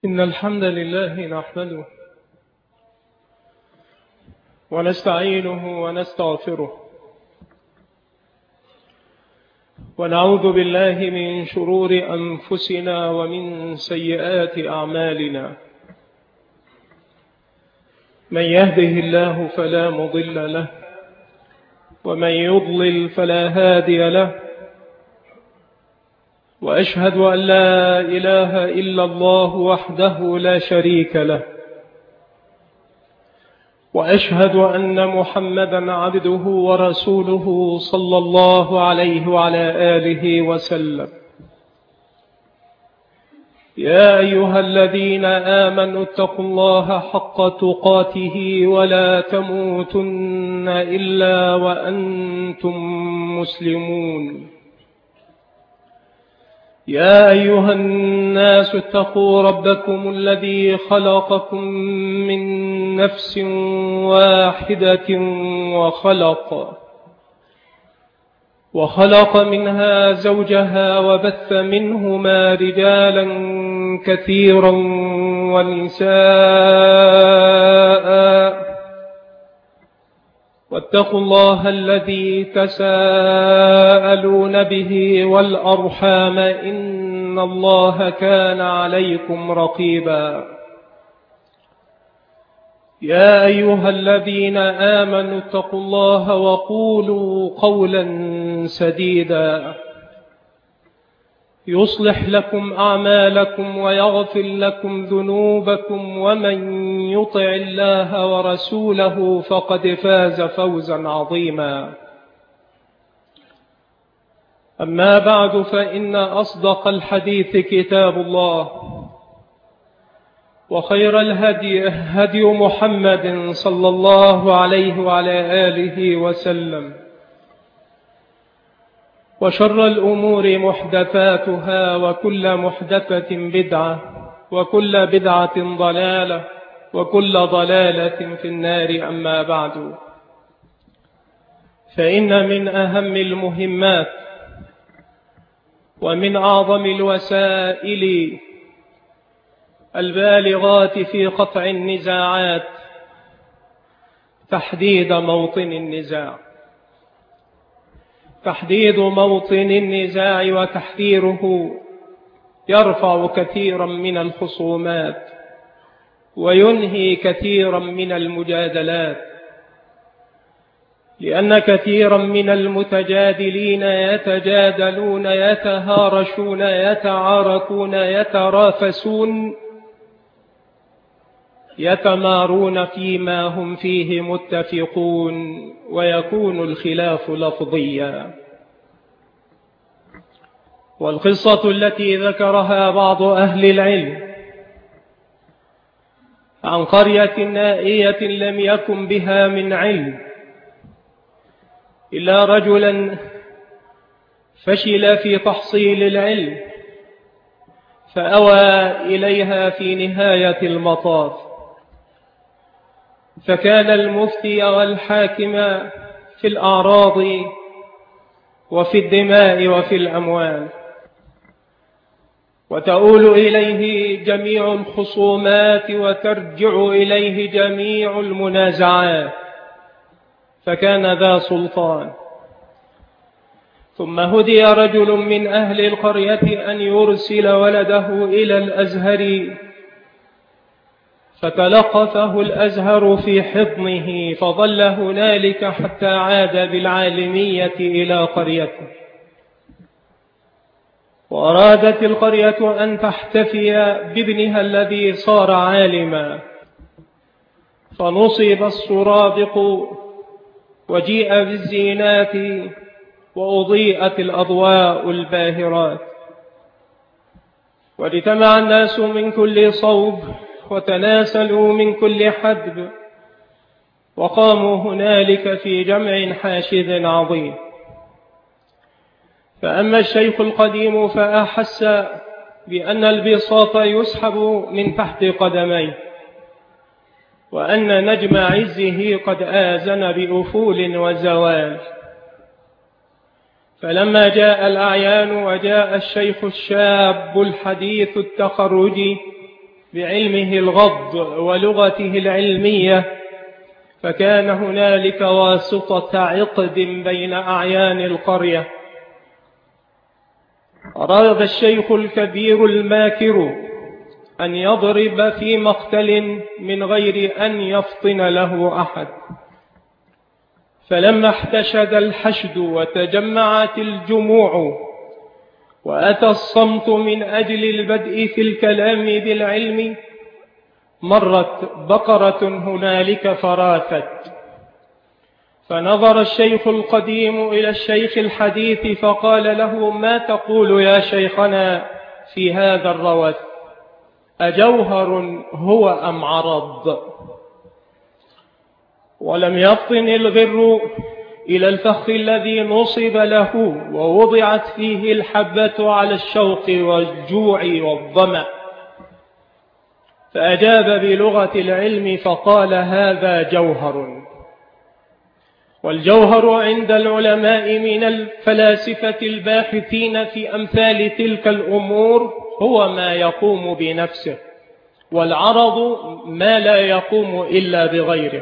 إن الحمد لله نحمده ونستعينه ونستغفره ونعوذ بالله من شرور أنفسنا ومن سيئات أعمالنا. من يهده الله فلا مضل له ومن يضلل فلا هادي له، وأشهد أن لا إله إلا الله وحده لا شريك له، وأشهد أن محمدا عبده ورسوله صلى الله عليه وعلى آله وسلم. يا أيها الذين آمنوا اتقوا الله حق تقاته ولا تموتن إلا وأنتم مسلمون. يا أيها الناس اتقوا ربكم الذي خلقكم من نفس واحدة وخلق منها زوجها وبث منهما رجالا كثيرا ونساء، واتقوا الله الذي تساءلون به والأرحام إن الله كان عليكم رقيبا. يا أيها الذين آمنوا اتقوا الله وقولوا قولا سديدا يصلح لكم أعمالكم ويغفر لكم ذنوبكم، ومن يطع الله ورسوله فقد فاز فوزا عظيما. أما بعد، فإن أصدق الحديث كتاب الله، وخير الهدي هدي محمد صلى الله عليه وعلى آله وسلم، وشر الأمور محدثاتها، وكل محدثة بدعة، وكل بدعة ضلالة، وكل ضلالة في النار. أما بعد، فإن من أهم المهمات ومن أعظم الوسائل البالغات في قطع النزاعات تحديد موطن النزاع. تحديد موطن النزاع وتحذيره يرفع كثيرا من الخصومات وينهي كثيرا من المجادلات، لأن كثيرا من المتجادلين يتجادلون، يتهارشون، يتعاركون، يترافسون، يتمارون فيما هم فيه متفقون، ويكون الخلاف لفظيا. والقصة التي ذكرها بعض أهل العلم عن قرية نائية لم يكن بها من علم إلا رجلا فشل في تحصيل العلم، فأوى إليها في نهاية المطاف، فكان المفتي والحاكم في الأعراض وفي الدماء وفي الأموال، وتؤول إليه جميع الخصومات وترجع إليه جميع المنازعات، فكان ذا سلطان. ثم هدي رجل من أهل القرية أن يرسل ولده إلى الأزهر، فتلقفه الأزهر في حضنه، فظل هنالك حتى عاد بالعالمية إلى قريته. وأرادت القرية أن تحتفي بابنها الذي صار عالما، فنصب السرادق وجيء بالزينات وأضيئت الأضواء الباهرات، واجتمع الناس من كل صوب وتناسلوا من كل حدب، وقاموا هنالك في جمع حاشد عظيم. فأما الشيخ القديم فأحس بأن البساط يسحب من تحت قدميه، وأن نجم عزه قد آذن بأفول وزوال. فلما جاء الأعيان وجاء الشيخ الشاب الحديث التخرج بعلمه الغض ولغته العلمية، فكان هنالك واسطة عقد بين أعيان القرية. أراد الشيخ الكبير الماكر أن يضرب في مقتل من غير أن يفطن له أحد، فلما احتشد الحشد وتجمعت الجموع وأتى الصمت من أجل البدء في الكلام بالعلم، مرت بقرة هنالك فراثت، فنظر الشيخ القديم إلى الشيخ الحديث فقال له: ما تقول يا شيخنا في هذا الروث؟ أجوهر هو أم عرض؟ ولم يفطن الغر إلى الفخ الذي نصب له ووضعت فيه الحبة على الشوق والجوع والظمأ، فأجاب بلغة العلم فقال: هذا جوهر. والجوهر عند العلماء من الفلاسفة الباحثين في أمثال تلك الأمور هو ما يقوم بنفسه، والعرض ما لا يقوم إلا بغيره.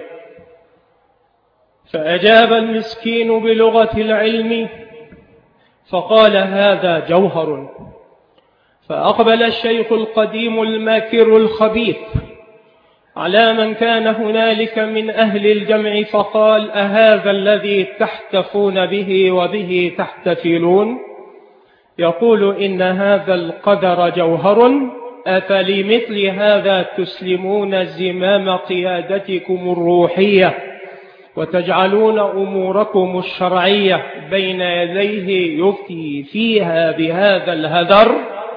فأجاب المسكين بلغة العلم فقال: هذا جوهر. فأقبل الشيخ القديم الماكر الخبيث على من كان هنالك من أهل الجمع فقال: أهذا الذي تحتفون به وبه تحتفلون يقول إن هذا القدر جوهر، أفلمثل هذا تسلمون زمام قيادتكم الروحية وتجعلون أموركم الشرعية بين يديه يفتي فيها بهذا الهدر؟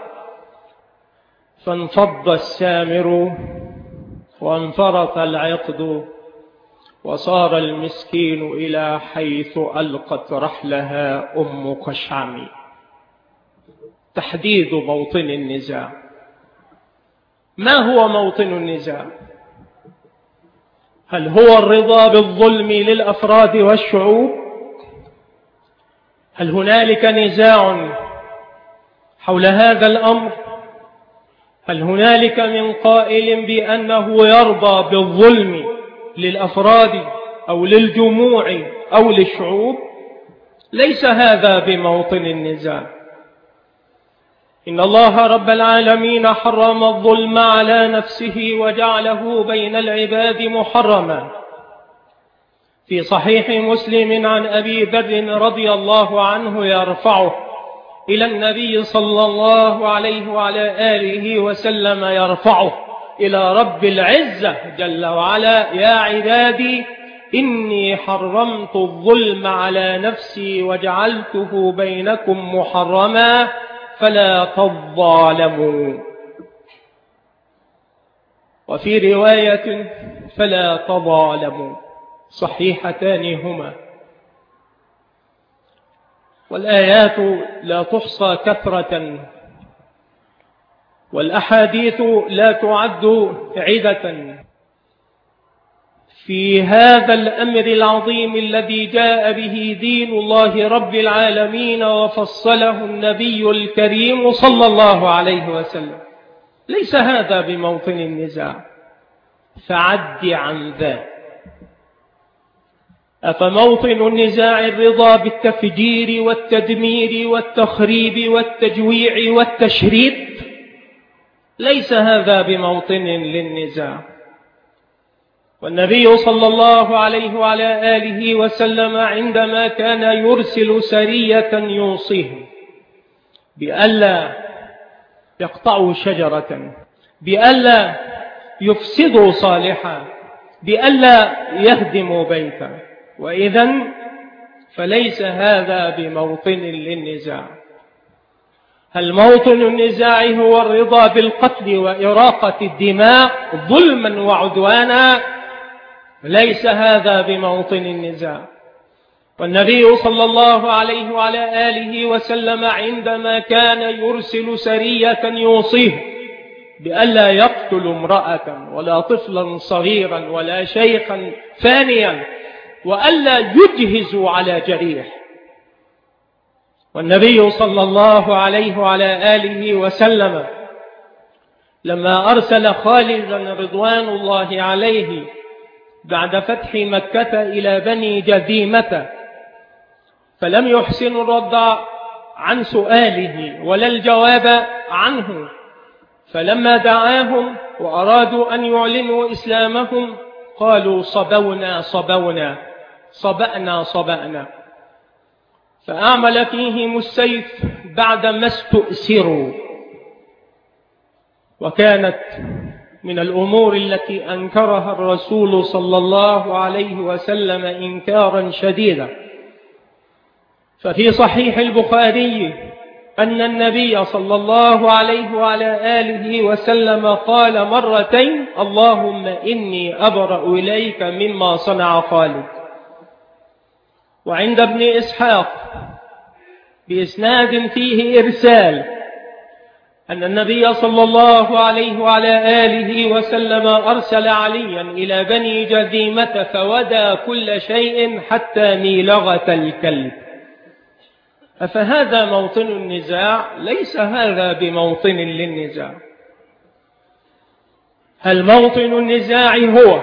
فانفض السامر وانفرط العقد، وصار المسكين إلى حيث ألقت رحلها أم قشعم. تحديد موطن النزاع. ما هو موطن النزاع؟ هل هو الرضا بالظلم للأفراد والشعوب؟ هل هنالك نزاع حول هذا الأمر؟ هل هنالك من قائل بأنه يرضى بالظلم للأفراد أو للجموع أو للشعوب؟ ليس هذا بموطن النزاع. إن الله رب العالمين حرم الظلم على نفسه وجعله بين العباد محرما. في صحيح مسلم عن أبي ذر رضي الله عنه يرفعه إلى النبي صلى الله عليه وعلى آله وسلم، يرفعه إلى رب العزة جل وعلا: يا عبادي إني حرمت الظلم على نفسي وجعلته بينكم محرما فلا تظالموا. وفي رواية: فلا تظالموا، صحيحتان هما. والآيات لا تحصى كثرة، والأحاديث لا تعد عدة في هذا الأمر العظيم الذي جاء به دين الله رب العالمين وفصله النبي الكريم صلى الله عليه وسلم. ليس هذا بموطن النزاع، فعد عن ذا. أفموطن النزاع الرضا بالتفجير والتدمير والتخريب والتجويع والتشريد؟ ليس هذا بموطن للنزاع. والنبي صلى الله عليه وعلى آله وسلم عندما كان يرسل سرية يوصيهم بألا يقطعوا شجرة، بألا يفسدوا صالحا، بألا يهدموا بيتا، وإذن فليس هذا بموطن للنزاع. هل موطن النزاع هو الرضا بالقتل وإراقة الدماء ظلما وعدوانا؟ ليس هذا بموطن النزاع. والنبي صلى الله عليه وعلى آله وسلم عندما كان يرسل سرية يوصيه بألا يقتل امرأة ولا طفلا صغيرا ولا شيخا فانيا وألا يجهزوا على جريح، والنبي صلى الله عليه وعلى آله وسلم لما أرسل خالدا رضوان الله عليه بعد فتح مكة إلى بني جذيمة، فلم يحسنوا الرد عن سؤاله ولا الجواب عنه، فلما دعاهم وأرادوا أن يعلنوا إسلامهم قالوا صبونا صبونا، صبأنا صبأنا، فأعمل فيهم السيف بعدما استؤسروا. وكانت من الأمور التي أنكرها الرسول صلى الله عليه وسلم إنكارا شديدا، ففي صحيح البخاري أن النبي صلى الله عليه وعلى آله وسلم قال مرتين: اللهم إني أبرأ إليك مما صنع خالد. وعند ابن إسحاق بإسناد فيه إرسال أن النبي صلى الله عليه وعلى آله وسلم أرسل عليا إلى بني جذيمة فودى كل شيء حتى ميلغة الكلب. أفهذا موطن النزاع؟ ليس هذا بموطن للنزاع. الموطن النزاع هو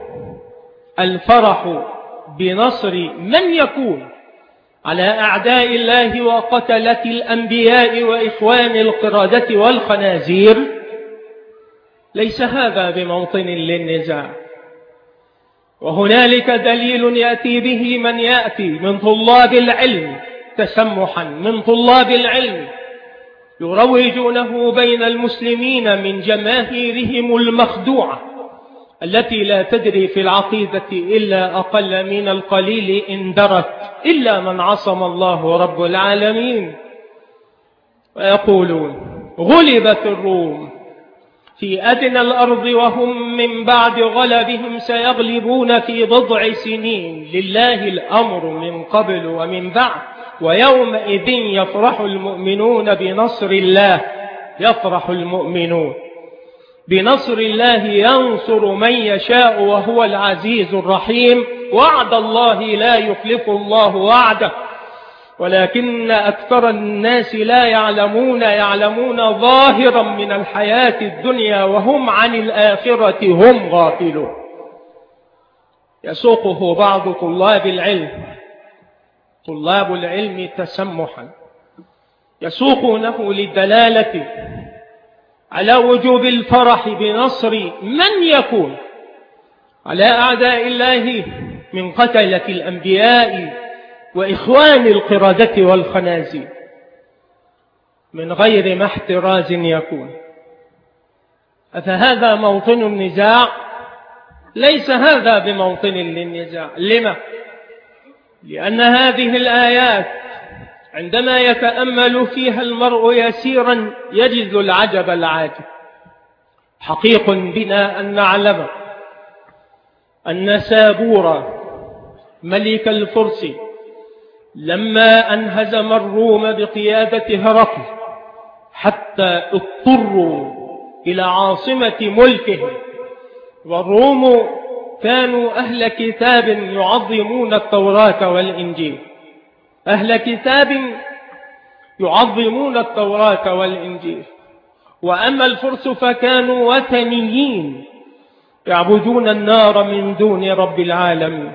الفرح بنصر من يكون على أعداء الله وقتلة الأنبياء وإخوان القردة والخنازير. ليس هذا بموطن للنزاع. وهنالك دليل يأتي به من يأتي من طلاب العلم تسمحا، من طلاب العلم يروجونه بين المسلمين من جماهيرهم المخدوعة التي لا تدري في العقيدة إلا أقل من القليل إن درت إلا من عصم الله رب العالمين. ويقولون: غلبت الروم في أدنى الأرض وهم من بعد غلبهم سيغلبون في بضع سنين، لله الأمر من قبل ومن بعد، ويومئذ يفرح المؤمنون بنصر الله. يفرح المؤمنون بنصر الله، ينصر من يشاء وهو العزيز الرحيم. وعد الله لا يخلف الله وعده، ولكن أكثر الناس لا يعلمون ظاهرا من الحياة الدنيا وهم عن الآخرة هم غافلون. يسوقه بعض طلاب العلم تسمحا، يسوقونه للدلالة على وجوب الفرح بنصر من يكون على أعداء الله من قتلة الأنبياء وإخوان القردة والخنازير من غير ما احتراز يكون. أفهذا موطن النزاع؟ ليس هذا بموطن للنزاع. لما؟ لأن هذه الآيات عندما يتأمل فيها المرء يسيرا يجد العجب العاجب. حقيق بنا أن نعلم أن سابور ملك الفرس لما أنهزم الروم بقيادة هرقل حتى اضطروا إلى عاصمة ملكهم، والروم كانوا أهل كتاب يعظمون التوراة والإنجيل، أهل كتاب يعظمون التوراة والإنجيل. وأما الفرس فكانوا وثنيين يعبدون النار من دون رب العالمين.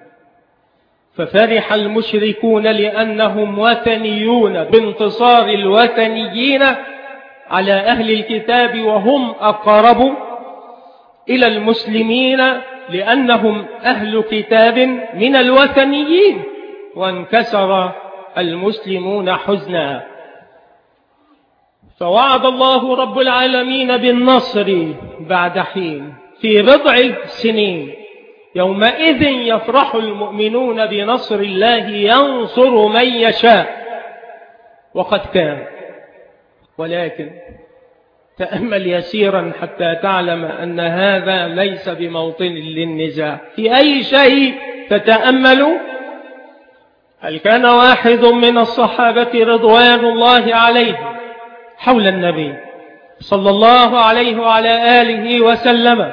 ففرح المشركون لأنهم وثنيون بانتصار الوثنيين على أهل الكتاب، وهم أقرب إلى المسلمين لأنهم أهل كتاب من الوثنيين، وانكسر المسلمون حزنا. فوعد الله رب العالمين بالنصر بعد حين في بضع سنين. يومئذ يفرح المؤمنون بنصر الله ينصر من يشاء. وقد كان، ولكن تأمل يسيرا حتى تعلم أن هذا ليس بموطن للنزاع. في أي شيء تتأمل؟ هل كان واحد من الصحابة رضوان الله عليهم حول النبي صلى الله عليه وعلى آله وسلم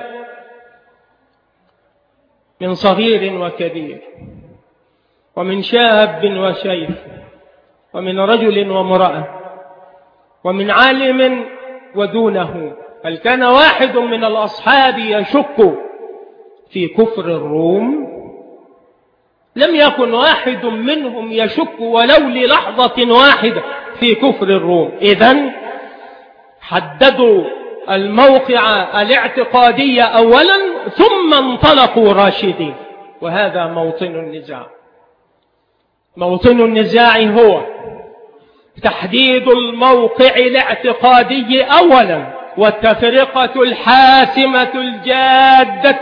من صغير وكبير، ومن شاب وشيخ، ومن رجل وامرأة، ومن عالم ودونه، هل كان واحد من الأصحاب يشك في كفر الروم؟ لم يكن واحد منهم يشك ولو للحظة واحدة في كفر الروم. إذن حددوا الموقع الاعتقادي أولا ثم انطلقوا راشدين، وهذا موطن النزاع. موطن النزاع هو تحديد الموقع الاعتقادي أولا، والتفرقة الحاسمة الجادة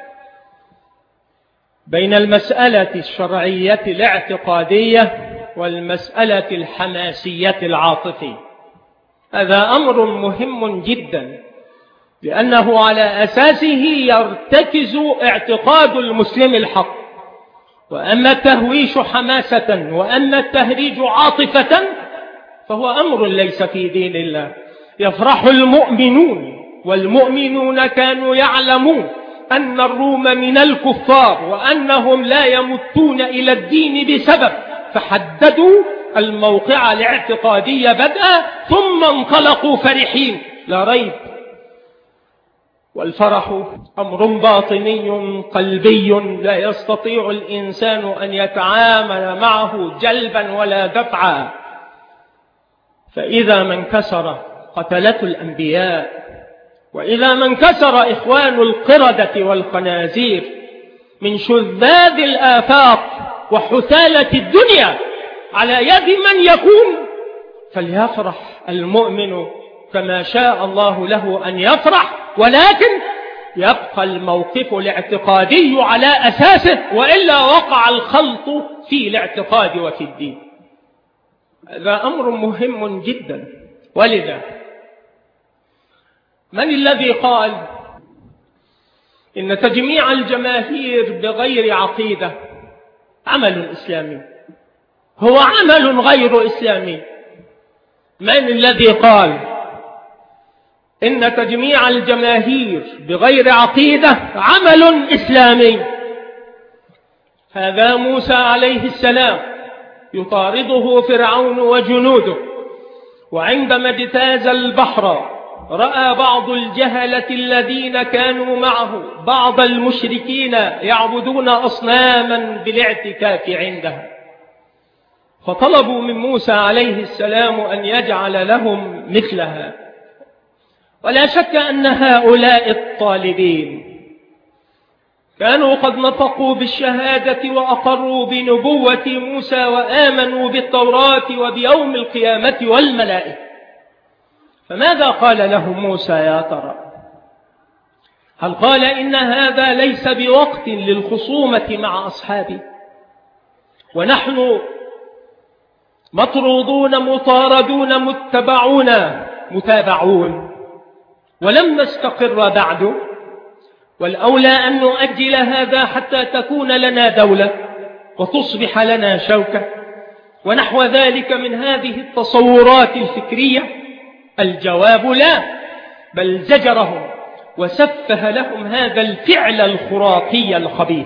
بين المسألة الشرعية الاعتقادية والمسألة الحماسية العاطفية. هذا أمر مهم جدا، لأنه على أساسه يرتكز اعتقاد المسلم الحق. وأما التهويش حماسة وأما التهريج عاطفة فهو أمر ليس في دين الله. يفرح المؤمنون، والمؤمنون كانوا يعلمون أن الروم من الكفار وأنهم لا يمتون إلى الدين بسبب، فحددوا الموقع الاعتقادي بدءا ثم انطلقوا فرحين لا ريب. والفرح أمر باطني قلبي لا يستطيع الإنسان أن يتعامل معه جلبا ولا دفعا. فإذا من كسر قتلته الأنبياء، وإذا من كسر إخوان القردة والخنازير من شذاذ الآفاق وحثالة الدنيا على يد من يكون، فليفرح المؤمن كما شاء الله له أن يفرح، ولكن يبقى الموقف الاعتقادي على أساسه، وإلا وقع الخلط في الاعتقاد وفي الدين. هذا أمر مهم جدا. ولذا من الذي قال إن تجميع الجماهير بغير عقيدة عمل إسلامي؟ هو عمل غير إسلامي. من الذي قال إن تجميع الجماهير بغير عقيدة عمل إسلامي؟ هذا موسى عليه السلام يطارده فرعون وجنوده، وعندما اجتاز البحر رأى بعض الجهلة الذين كانوا معه بعض المشركين يعبدون أصناما بالاعتكاف عندها، فطلبوا من موسى عليه السلام أن يجعل لهم مثلها. ولا شك أن هؤلاء الطالبين كانوا قد نطقوا بالشهادة وأقروا بنبوة موسى وآمنوا بالتوراة وبيوم القيامة والملائكة. فماذا قال لهم موسى يا ترى؟ هل قال إن هذا ليس بوقت للخصومة مع أصحابي، ونحن مطرودون مطاردون متابعون ولم نستقر بعد، والأولى أن نؤجل هذا حتى تكون لنا دولة وتصبح لنا شوكة ونحو ذلك من هذه التصورات الفكرية؟ الجواب لا، بل زجرهم وسفه لهم هذا الفعل الخرافي الخبيث.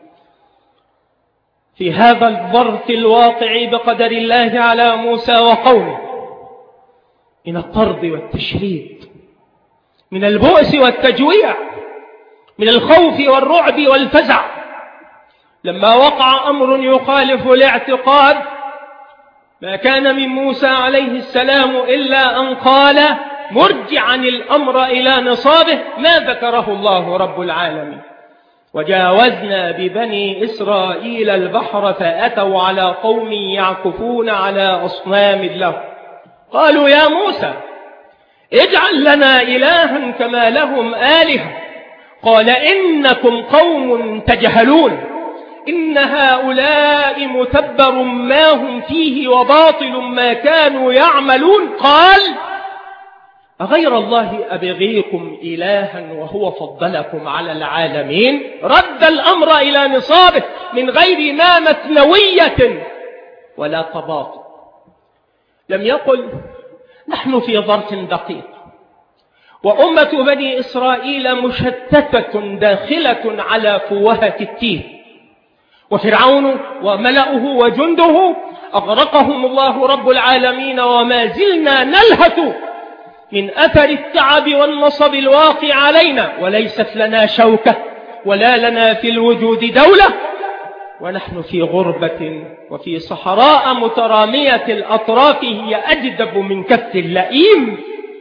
في هذا الظرف الواقع بقدر الله على موسى وقومه من الطرد والتشريد، من البؤس والتجويع، من الخوف والرعب والفزع، لما وقع أمر يخالف الاعتقاد ما كان من موسى عليه السلام إلا أن قال مرجعا الأمر إلى نصابه ما ذكره الله رب العالمين: وجاوزنا ببني إسرائيل البحر فأتوا على قوم يعكفون على أصنام له قالوا يا موسى اجعل لنا إلها كما لهم آلهة قال إنكم قوم تجهلون إن هؤلاء متبر ما هم فيه وباطل ما كانوا يعملون. قال أغير الله أبغيكم إلها وهو فضلكم على العالمين؟ رد الأمر إلى نصابه من غير ما مثنوية ولا تباطؤ. لم يقل نحن في ظرف دقيق وأمة بني إسرائيل مشتتة داخلة على فوهة التيه، وفرعون وملأه وجنده أغرقهم الله رب العالمين وما زلنا نلهث من أثر التعب والنصب الواقع علينا، وليست لنا شوكة ولا لنا في الوجود دولة، ونحن في غربة وفي صحراء مترامية الأطراف هي أجدب من كف اللئيم.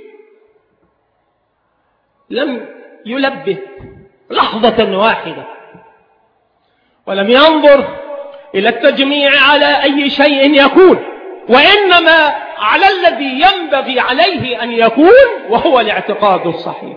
لم يلبث لحظة واحدة ولم ينظر إلى التجميع على أي شيء يكون، وإنما على الذي ينبغي عليه أن يكون، وهو الاعتقاد الصحيح.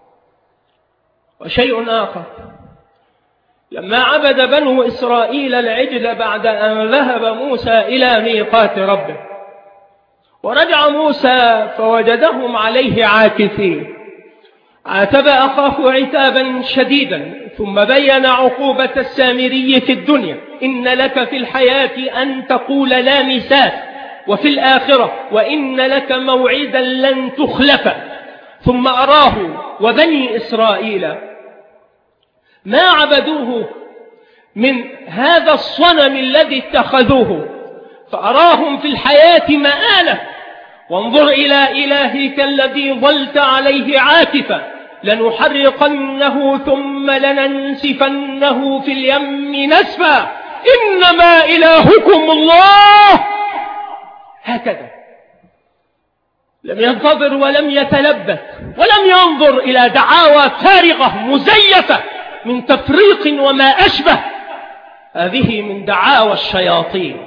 وشيء آخر، لما عبد بنو إسرائيل العجل بعد أن ذهب موسى إلى ميقات ربه، ورجع موسى فوجدهم عليه عاكفين، عاتب أخاه عتابا شديدا، ثم بين عقوبة السامري في الدنيا: إن لك في الحياة أن تقول لا مساس، وفي الآخرة وإن لك موعدا لن تخلف. ثم أراه وبني إسرائيل ما عبدوه من هذا الصنم الذي اتخذوه، فأراهم في الحياة مآلة: وانظر إلى إلهك الذي ظلت عليه عاكفا، لنحرقنه ثم لننسفنه في اليم نسفا، إنما إلهكم الله. هكذا لم ينتظر ولم يتلبث ولم ينظر إلى دعاوى فارغة مزيفة من تفريق وما أشبه، هذه من دعاوى الشياطين.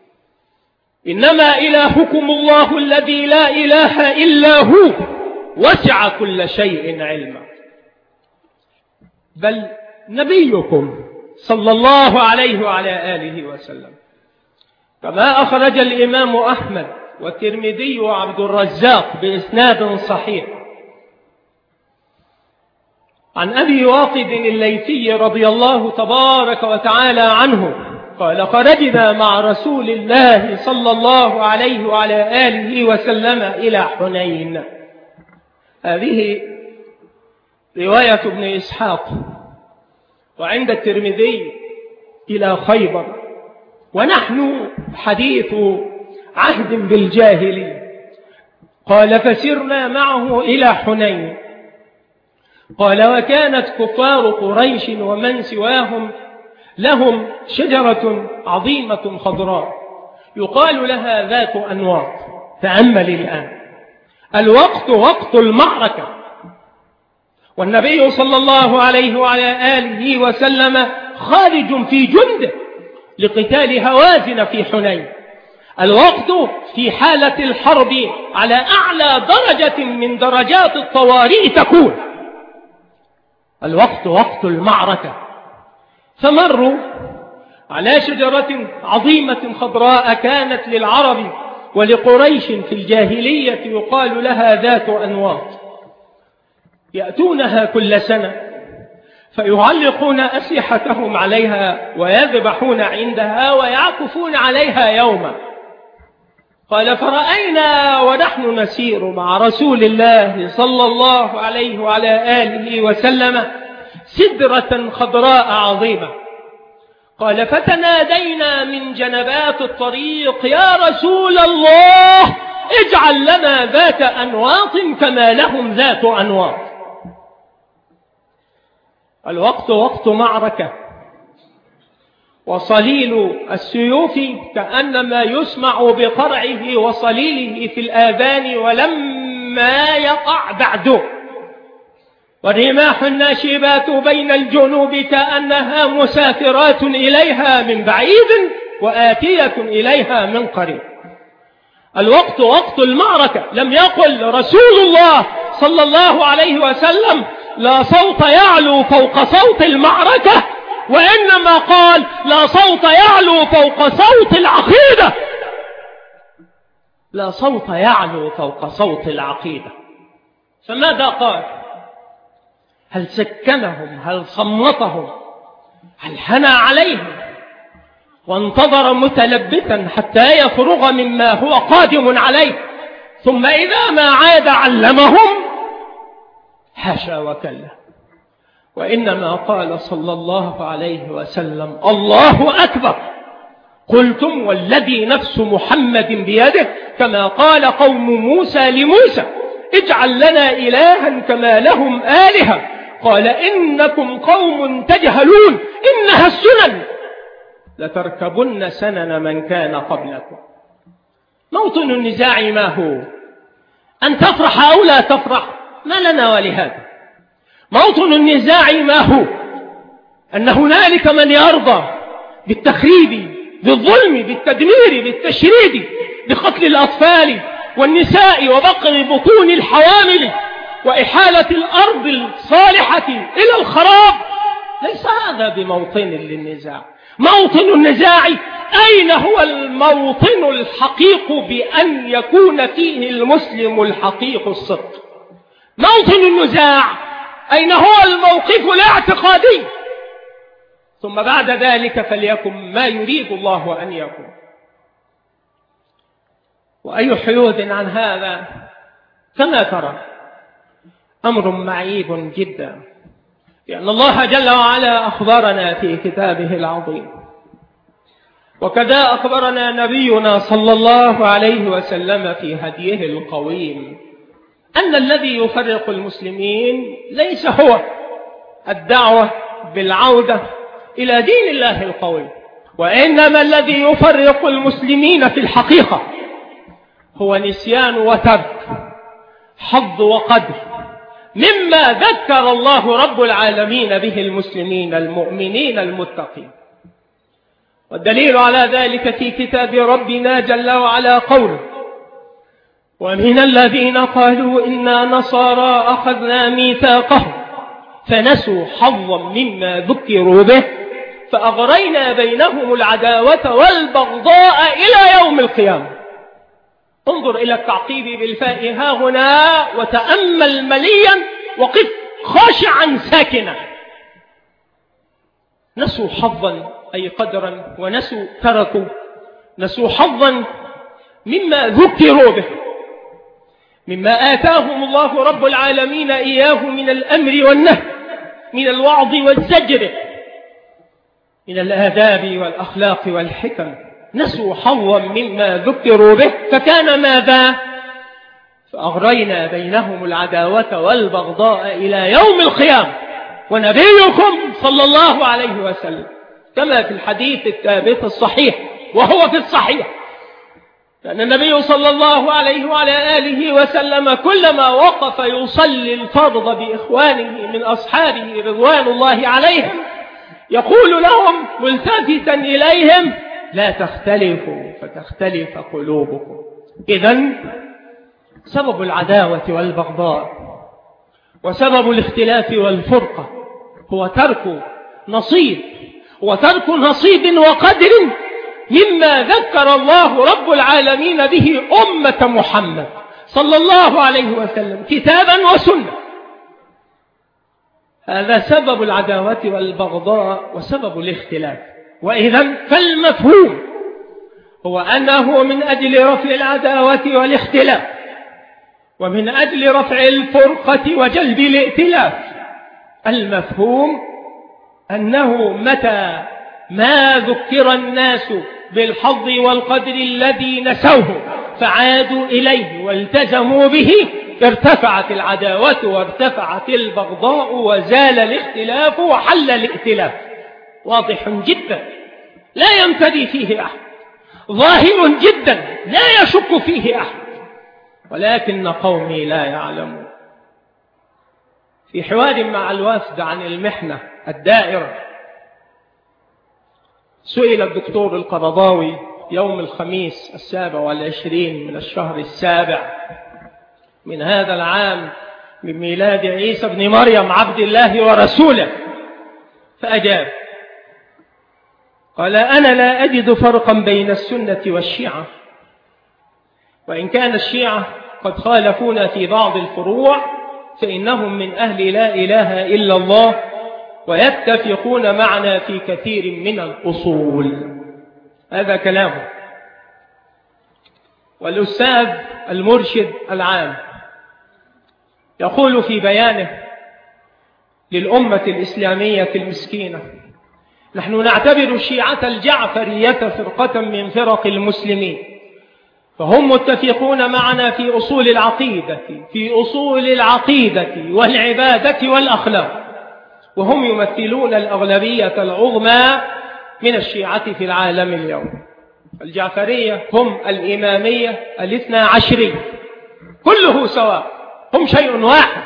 إنما إلهكم الله الذي لا إله إلا هو، وسع كل شيء علما. بل نبيكم صلى الله عليه وعلى آله وسلم كما أخرج الإمام أحمد والترمذي وعبد الرزاق بإسناد صحيح عن أبي واقد الليثي رضي الله تبارك وتعالى عنه قال: خرجنا مع رسول الله صلى الله عليه وعلى آله وسلم إلى حنين. هذه رواية ابن إسحاق. وعند الترمذي إلى خيبر، ونحن حديث عهد بالجاهلية. قال: فسرنا معه إلى حنين. قال: وكانت كفار قريش ومن سواهم لهم شجرة عظيمة خضراء يقال لها ذات أنواط. تأمل الآن، الوقت وقت المعركة، والنبي صلى الله عليه وعلى آله وسلم خارج في جنده لقتال هوازن في حنين. الوقت في حالة الحرب على أعلى درجة من درجات الطوارئ تكون. الوقت وقت المعركة. فمروا على شجرة عظيمة خضراء كانت للعرب ولقريش في الجاهلية يقال لها ذات أنواط، يأتونها كل سنة فيعلقون أسلحتهم عليها ويذبحون عندها ويعكفون عليها يوما. قال: فرأينا ونحن نسير مع رسول الله صلى الله عليه وعلى آله وسلم سدرة خضراء عظيمة. قال: فتنادينا من جنبات الطريق: يا رسول الله، اجعل لنا ذات أنواط كما لهم ذات أنواط. الوقت وقت معركة، وصليل السيوف كأنما يسمع بقرعه وصليله في الآذان ولما يقع بعده، والرماح الناشبات بين الجنوب كأنها مسافرات إليها من بعيد وآتية إليها من قريب. الوقت وقت المعركة. لم يقل رسول الله صلى الله عليه وسلم: لا صوت يعلو فوق صوت المعركة، وإنما قال: لا صوت يعلو فوق صوت العقيدة. لا صوت يعلو فوق صوت العقيدة. فماذا قال؟ هل سكنهم؟ هل صمتهم؟ هل حنى عليهم وانتظر متلبثا حتى يفرغ مما هو قادم عليه، ثم إذا ما عاد علمهم؟ حاشا وكلا. وإنما قال صلى الله عليه وسلم: الله أكبر. قلتم والذي نفس محمد بيده، كما قال قوم موسى لموسى: اجعل لنا إلها كما لهم آلهة. قال إنكم قوم تجهلون إنها السنن لتركبن سنن من كان قبلكم. موطن النزاع ما هو؟ أن تفرح أو لا تفرح، ما لنا ولهذا. موطن النزاع ما هو؟ أن هنالك من يرضى بالتخريب، بالظلم، بالتدمير، بالتشريد، بقتل الأطفال والنساء وبقر بطون الحوامل وإحالة الأرض الصالحة إلى الخراب. ليس هذا بموطن للنزاع. موطن النزاع أين هو الموطن الحقيق بأن يكون فيه المسلم الحقيق الصدق؟ موطن النزاع أين هو الموقف الاعتقادي؟ ثم بعد ذلك فليكن ما يريد الله أن يكون. وأي حيود عن هذا كما ترى أمر معيب جدا، لأن الله جل وعلا أخبرنا في كتابه العظيم، وكذا أخبرنا نبينا صلى الله عليه وسلم في هديه القويم، أن الذي يفرق المسلمين ليس هو الدعوة بالعودة إلى دين الله القويم، وإنما الذي يفرق المسلمين في الحقيقة هو نسيان وترك، حظ وقدر مما ذكر الله رب العالمين به المسلمين المؤمنين المتقين. والدليل على ذلك في كتاب ربنا جل وعلا قوله: ومن الذين قالوا إنا نصارى أخذنا ميثاقهم فنسوا حظا مما ذكروا به فأغرينا بينهم العداوة والبغضاء إلى يوم القيامة. انظر إلى التعقيب بالفاء ها هنا وتأمل مليا وقف خاشعا ساكنا. نسوا حظا أي قدرا، ونسوا تركوا، نسوا حظا مما ذكروا به، مما آتاهم الله رب العالمين إياه من الأمر والنهي، من الوعظ والزجر، من الآداب والأخلاق والحكم. نسوا حظا مما ذكروا به فكان ماذا؟ فأغرينا بينهم العداوة والبغضاء إلى يوم القيامة. ونبيكم صلى الله عليه وسلم كما في الحديث الثابت الصحيح، وهو في الصحيح، لأن النبي صلى الله عليه وعلى آله وسلم كلما وقف يصلي الفرض بإخوانه من أصحابه رضوان الله عليهم يقول لهم ملتفتا إليهم: لا تختلفوا فتختلف قلوبكم. إذن سبب العداوة والبغضاء وسبب الاختلاف والفرقة هو ترك نصيب، وترك نصيب وقدر مما ذكر الله رب العالمين به أمة محمد صلى الله عليه وسلم كتابا وسنة. هذا سبب العداوة والبغضاء وسبب الاختلاف. وإذن فالمفهوم هو أنه من أجل رفع العداوة والاختلاف ومن أجل رفع الفرقة وجلب الائتلاف، المفهوم أنه متى ما ذكر الناس بالحظ والقدر الذي نسوه فعادوا إليه والتزموا به ارتفعت العداوة وارتفعت البغضاء وزال الاختلاف وحل الائتلاف. واضح جدا لا يمتدي فيه أحد، ظاهر جدا لا يشك فيه أحد، ولكن قومي لا يعلمون. في حوار مع الوفد عن المحنة الدائرة سئل الدكتور القرضاوي يوم الخميس 27 من الشهر 7 من هذا العام من ميلاد عيسى بن مريم عبد الله ورسوله، فأجاب قال: أنا لا أجد فرقا بين السنة والشيعة، وإن كان الشيعة قد خالفونا في بعض الفروع فإنهم من أهل لا إله إلا الله ويتفقون معنا في كثير من الأصول. هذا كلامه. والأستاذ المرشد العام يقول في بيانه للأمة الإسلامية المسكينة: نحن نعتبر الشيعة الجعفرية فرقة من فرق المسلمين، فهم متفقون معنا في أصول العقيدة والعبادة والأخلاق، وهم يمثلون الأغلبية العظمى من الشيعة في العالم اليوم. الجعفرية هم الإمامية 12، كله سواء، هم شيء واحد.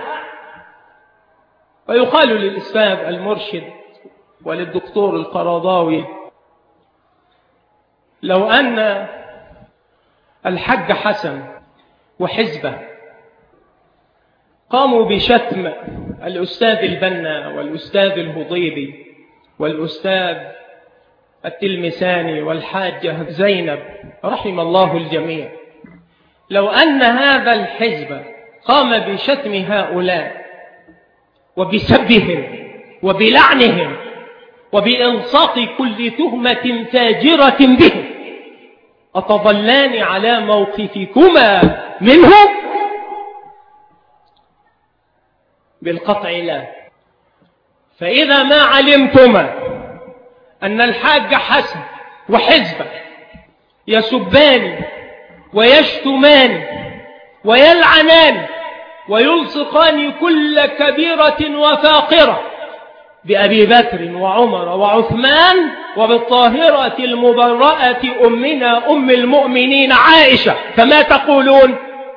ويقال للإسلام المرشد وللدكتور القرضاوي: لو أن الحج حسن وحزبه قاموا بشتم الأستاذ البنا والأستاذ الهضيبي والأستاذ التلمساني والحاجة زينب رحم الله الجميع، لو أن هذا الحزب قام بشتم هؤلاء وبسبهم وبلعنهم وبإلصاق كل تهمة فاجرة بهم، أتظلان على موقفكما منهم؟ بالقطع لا. فإذا ما علمتما أن الحاج حسن وحزبه يسبان ويشتمان ويلعنان ويلصقان كل كبيرة وفاقرة بأبي بكر وعمر وعثمان وبالطاهرة المبرأة أمنا أم المؤمنين عائشة، فما تقولون؟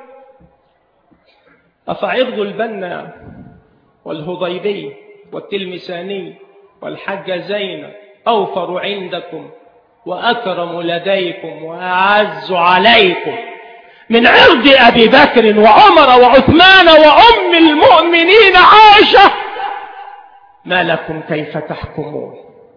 أفعرض البنا والهضيبي والتلمساني والحاجة زينب أوفر عندكم وأكرم لديكم وأعز عليكم من عرض أبي بكر وعمر وعثمان وأم المؤمنين عائشة؟ ما لكم كيف تحكمون؟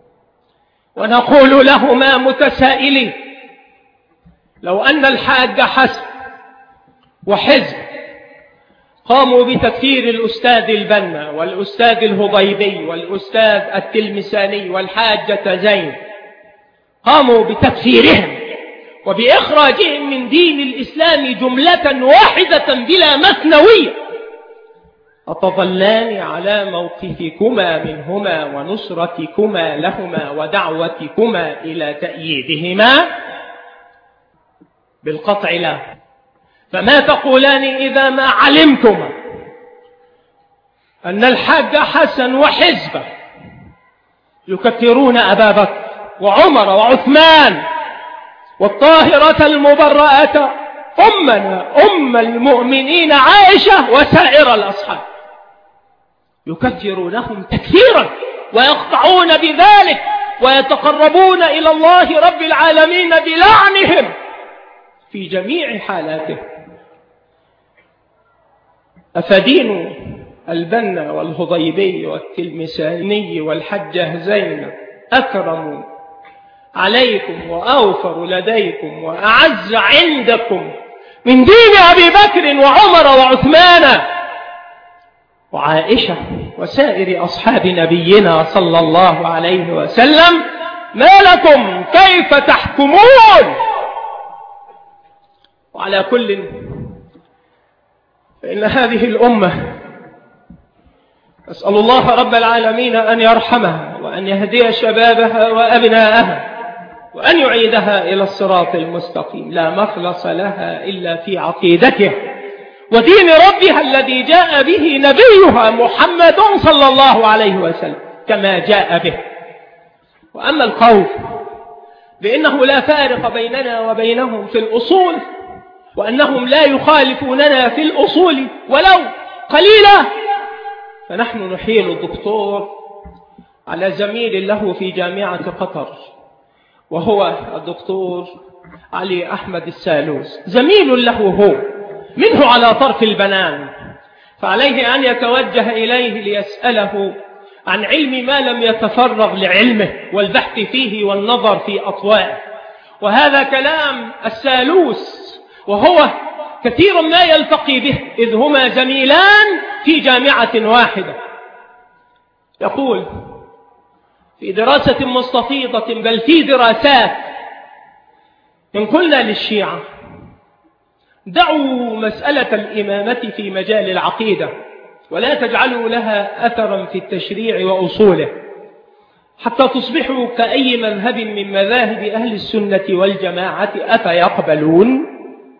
ونقول لهما متسائلين: لو أن الحاج حسن وحزب قاموا بتكفير الأستاذ البنا والأستاذ الهضيبي والأستاذ التلمساني والحاجة زين، قاموا بتكفيرهم وبإخراجهم من دين الإسلام جملة واحدة بلا مثنوية، أتظلان على موقفكما منهما ونصرتكما لهما ودعوتكما إلى تأييدهما؟ بالقطع لا. فما تقولان إذا ما علمتما أن الحاج حسن وحزبه يكفرون أبا بكر وعمر وعثمان والطاهرة المبرأة أمنا أم المؤمنين عائشة وسائر الأصحاب، يكفرونهم تكفيرا ويقطعون بذلك ويتقربون إلى الله رب العالمين بلعنهم في جميع حالاتهم؟ أفدين البنا والهضيبي والتلمساني والحجة زينب أكرم عليكم وأوفر لديكم وأعز عندكم من دين أبي بكر وعمر وعثمان وعائشة وسائر أصحاب نبينا صلى الله عليه وسلم؟ ما لكم كيف تحكمون؟ وعلى كل، فإن هذه الأمة أسأل الله رب العالمين أن يرحمها وأن يهدي شبابها وأبناءها وأن يعيدها إلى الصراط المستقيم، لا مخلص لها إلا في عقيدته ودين ربها الذي جاء به نبيها محمد صلى الله عليه وسلم كما جاء به. وأما القول بأنه لا فارق بيننا وبينهم في الأصول وأنهم لا يخالفوننا في الأصول ولو قليلا، فنحن نحيل الدكتور على زميل له في جامعة قطر وهو الدكتور علي أحمد السالوس، زميل له هو منه على طرف البنان، فعليه أن يتوجه إليه ليسأله عن علم ما لم يتفرغ لعلمه والبحث فيه والنظر في أطوائه. وهذا كلام السالوس وهو كثير ما يلتقي به إذ هما زميلان في جامعة واحدة. يقول في دراسة مستفيضة بل في دراسات: إن قلنا للشيعة دعوا مسألة الإمامة في مجال العقيدة ولا تجعلوا لها أثرا في التشريع وأصوله حتى تصبحوا كأي مذهب من مذاهب أهل السنة والجماعة، أفيقبلون؟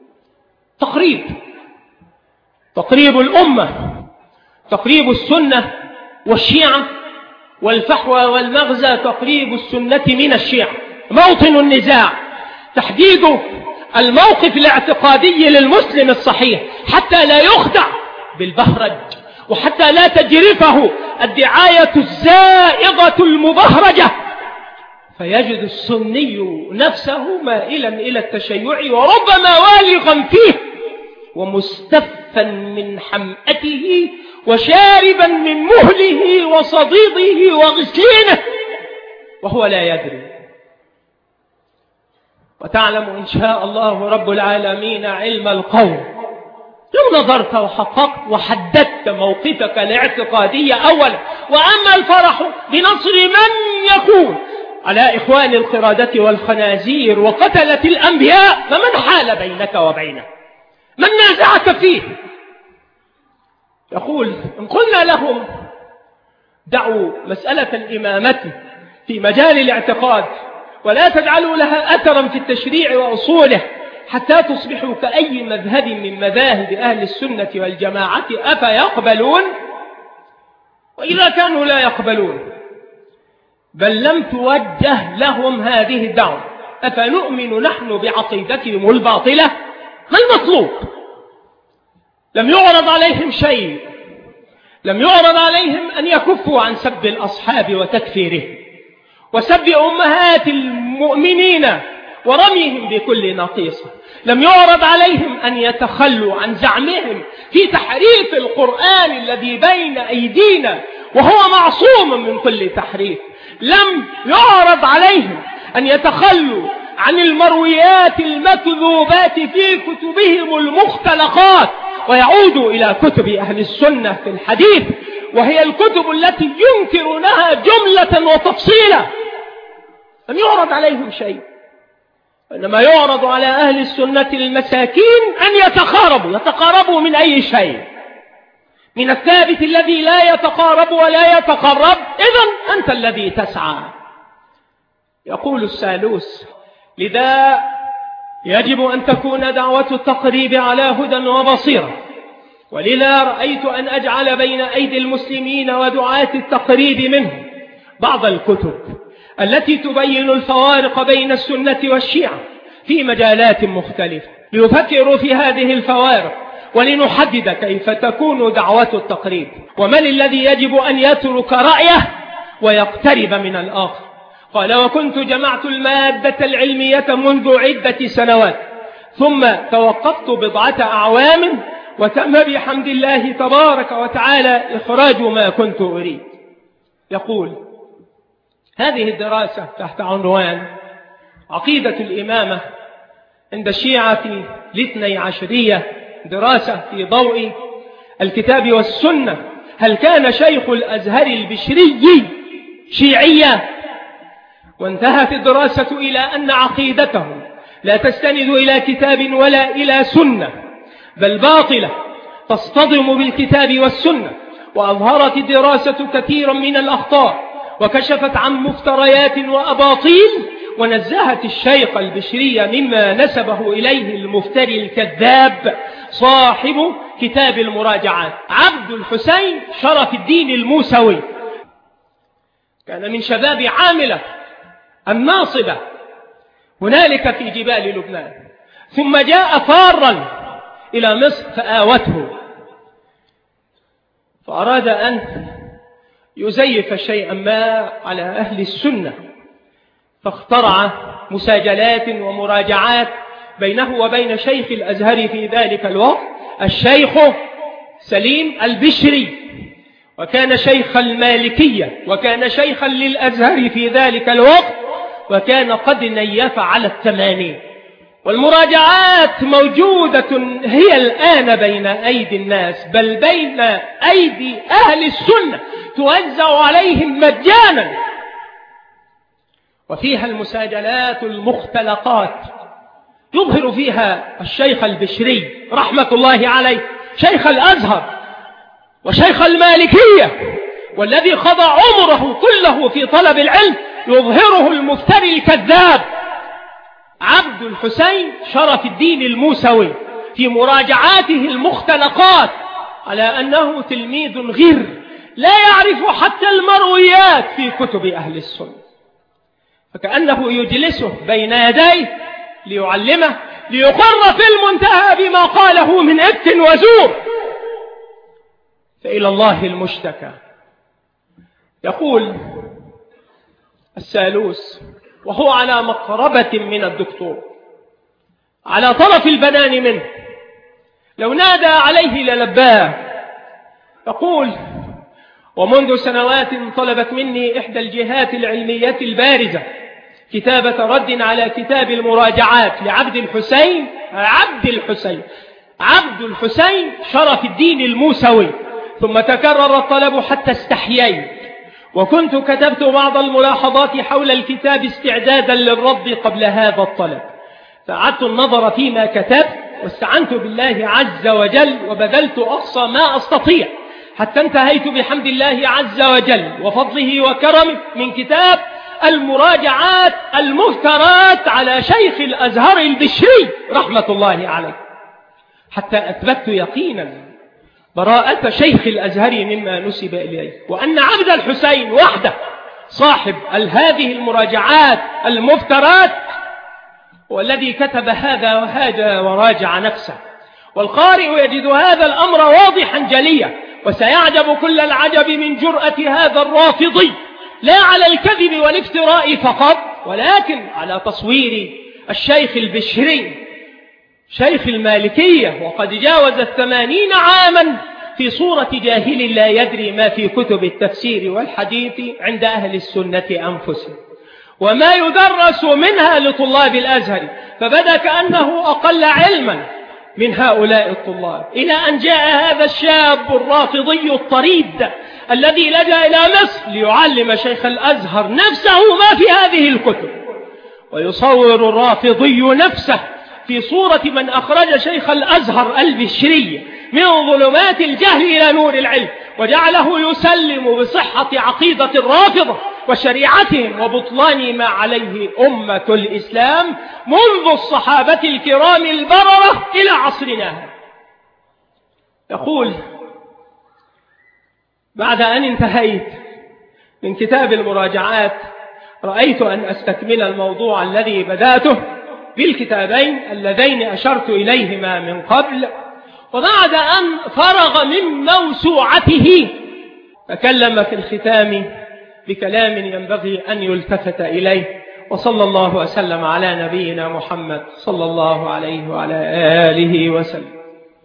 تقريب الأمة، تقريب السنة والشيعة، والفحوى والمغزى تقريب السنة من الشيعة. موطن النزاع تحديد الموقف الاعتقادي للمسلم الصحيح حتى لا يخدع بالبهرج، وحتى لا تجرفه الدعاية الزائغة المبهرجة، فيجد السني نفسه مائلا إلى التشيع وربما والغا فيه ومستفا من حمأته وشاربا من مهله وصديده وغسلينه وهو لا يدري. وتعلم إن شاء الله رب العالمين علم القول لو نظرت وحققت وحددت موقفك الاعتقادي أولا. وأما الفرح بنصر من يكون على إخوان القردة والخنازير وقتلة الأنبياء فمن حال بينك وبينه؟ من نازعك فيه؟ يقول إن قلنا لهم دعوا مسألة الإمامة في مجال الاعتقاد ولا تجعلوا لها أثرا في التشريع وأصوله حتى تصبحوا كأي مذهب من مذاهب أهل السنة والجماعة أفيقبلون؟ وإذا كانوا لا يقبلون بل لم توجه لهم هذه الدعوة أفنؤمن نحن بعقيدتهم الباطلة؟ ما المطلوب؟ لم يعرض عليهم شيء، لم يعرض عليهم أن يكفوا عن سب الأصحاب وتكفيره وسب أمهات المؤمنين ورميهم بكل نقيصة. لم يعرض عليهم أن يتخلوا عن زعمهم في تحريف القرآن الذي بين أيدينا وهو معصوم من كل تحريف. لم يعرض عليهم أن يتخلوا عن المرويات المكذوبات في كتبهم المختلقات ويعودوا إلى كتب أهل السنة في الحديث، وهي الكتب التي ينكرونها جملة وتفصيلا. لم يعرض عليهم شيء، إنما يعرض على أهل السنة المساكين أن يتقاربوا من أي شيء؟ من الثابت الذي لا يتقارب ولا يتقرب، إذن أنت الذي تسعى. يقول السالوس لذا يجب أن تكون دعوة التقريب على هدى وبصيرة، ولذا رأيت أن أجعل بين أيدي المسلمين ودعاة التقريب منهم بعض الكتب التي تبين الفوارق بين السنة والشيعة في مجالات مختلفة ليفكروا في هذه الفوارق ولنحدد كيف تكون دعوة التقريب ومن الذي يجب أن يترك رأيه ويقترب من الآخر. قال وكنت جمعت المادة العلمية منذ عدة سنوات ثم توقفت بضعة أعوام وتم بحمد الله تبارك وتعالى إخراج ما كنت أريد. يقول هذه الدراسة تحت عنوان عقيدة الإمامة عند الشيعة الاثني عشرية، دراسة في ضوء الكتاب والسنة. هل كان شيخ الأزهر البشري شيعيا؟ وانتهت الدراسة إلى أن عقيدتهم لا تستند إلى كتاب ولا إلى سنة بل باطلة تصطدم بالكتاب والسنة. وأظهرت الدراسة كثيرا من الأخطاء وكشفت عن مفتريات وأباطيل، ونزهت الشيخ البشري مما نسبه إليه المفتري الكذاب صاحب كتاب المراجعات عبد الحسين شرف الدين الموسوي. كان من شباب عاملة الناصبة هنالك في جبال لبنان، ثم جاء فارا إلى مصر فآوته، فأراد أن يزيف شيئا ما على أهل السنة، فاخترع مساجلات ومراجعات بينه وبين شيخ الأزهر في ذلك الوقت الشيخ سليم البشري، وكان شيخ المالكية وكان شيخا للأزهر في ذلك الوقت، وكان قد نيف على 80. والمراجعات موجودة هي الآن بين أيدي الناس بل بين أيدي أهل السنة توزع عليهم مجانا، وفيها المساجلات المختلقات يظهر فيها الشيخ البشري رحمة الله عليه شيخ الأزهر وشيخ المالكية، والذي قضى عمره كله في طلب العلم يظهره المفتري الكذاب عبد الحسين شرف الدين الموسوي. في مراجعاته المختلقات على أنه تلميذ غير لا يعرف حتى المرويات في كتب أهل السنة، فكأنه يجلسه بين يديه ليعلمه ليقر في المنتهى بما قاله من إفك وزور، فإلى الله المشتكى. يقول السالوس وهو على مقربة من الدكتور على طرف البنان منه، لو نادى عليه للباه. يقول ومنذ سنوات طلبت مني إحدى الجهات العلمية البارزة كتابة رد على كتاب المراجعات لعبد الحسين شرف الدين الموسوي، ثم تكرر الطلب حتى استحييت، وكنت كتبت بعض الملاحظات حول الكتاب استعدادا للرد قبل هذا الطلب، فأعدت النظر فيما كتبت واستعنت بالله عز وجل وبذلت أقصى ما أستطيع حتى انتهيت بحمد الله عز وجل وفضله وكرمه من كتاب المراجعات المفترات على شيخ الأزهر البشري رحمة الله عليه، حتى أثبت يقينا براءة شيخ الأزهر مما نسب إليه، وأن عبد الحسين وحده صاحب هذه المراجعات المفترات والذي كتب هذا وهذا وراجع نفسه. والقارئ يجد هذا الأمر واضحا جليا، وسيعجب كل العجب من جرأة هذا الرافضي، لا على الكذب والافتراء فقط، ولكن على تصوير الشيخ البشري شيخ المالكية وقد جاوز 80 عاما في صورة جاهل لا يدري ما في كتب التفسير والحديث عند أهل السنة أنفسهم وما يدرس منها لطلاب الأزهر، فبدأ كأنه أقل علما من هؤلاء الطلاب، إلى أن جاء هذا الشاب الرافضي الطريد الذي لجأ إلى مصر ليعلم شيخ الأزهر نفسه ما في هذه الكتب، ويصور الرافضي نفسه في صورة من أخرج شيخ الأزهر البشري من ظلمات الجهل إلى نور العلم، وجعله يسلم بصحة عقيدة الرافضة وشريعتهم وبطلان ما عليه أمة الإسلام منذ الصحابة الكرام البررة إلى عصرنا هذا. يقول بعد أن انتهيت من كتاب المراجعات رأيت أن أستكمل الموضوع الذي بدأته بالكتابين اللذين أشرت إليهما من قبل، وبعد أن فرغ من موسوعته تكلم في الختام بكلام ينبغي أن يلتفت إليه، وصلى الله وسلم على نبينا محمد صلى الله عليه وعلى آله وسلم.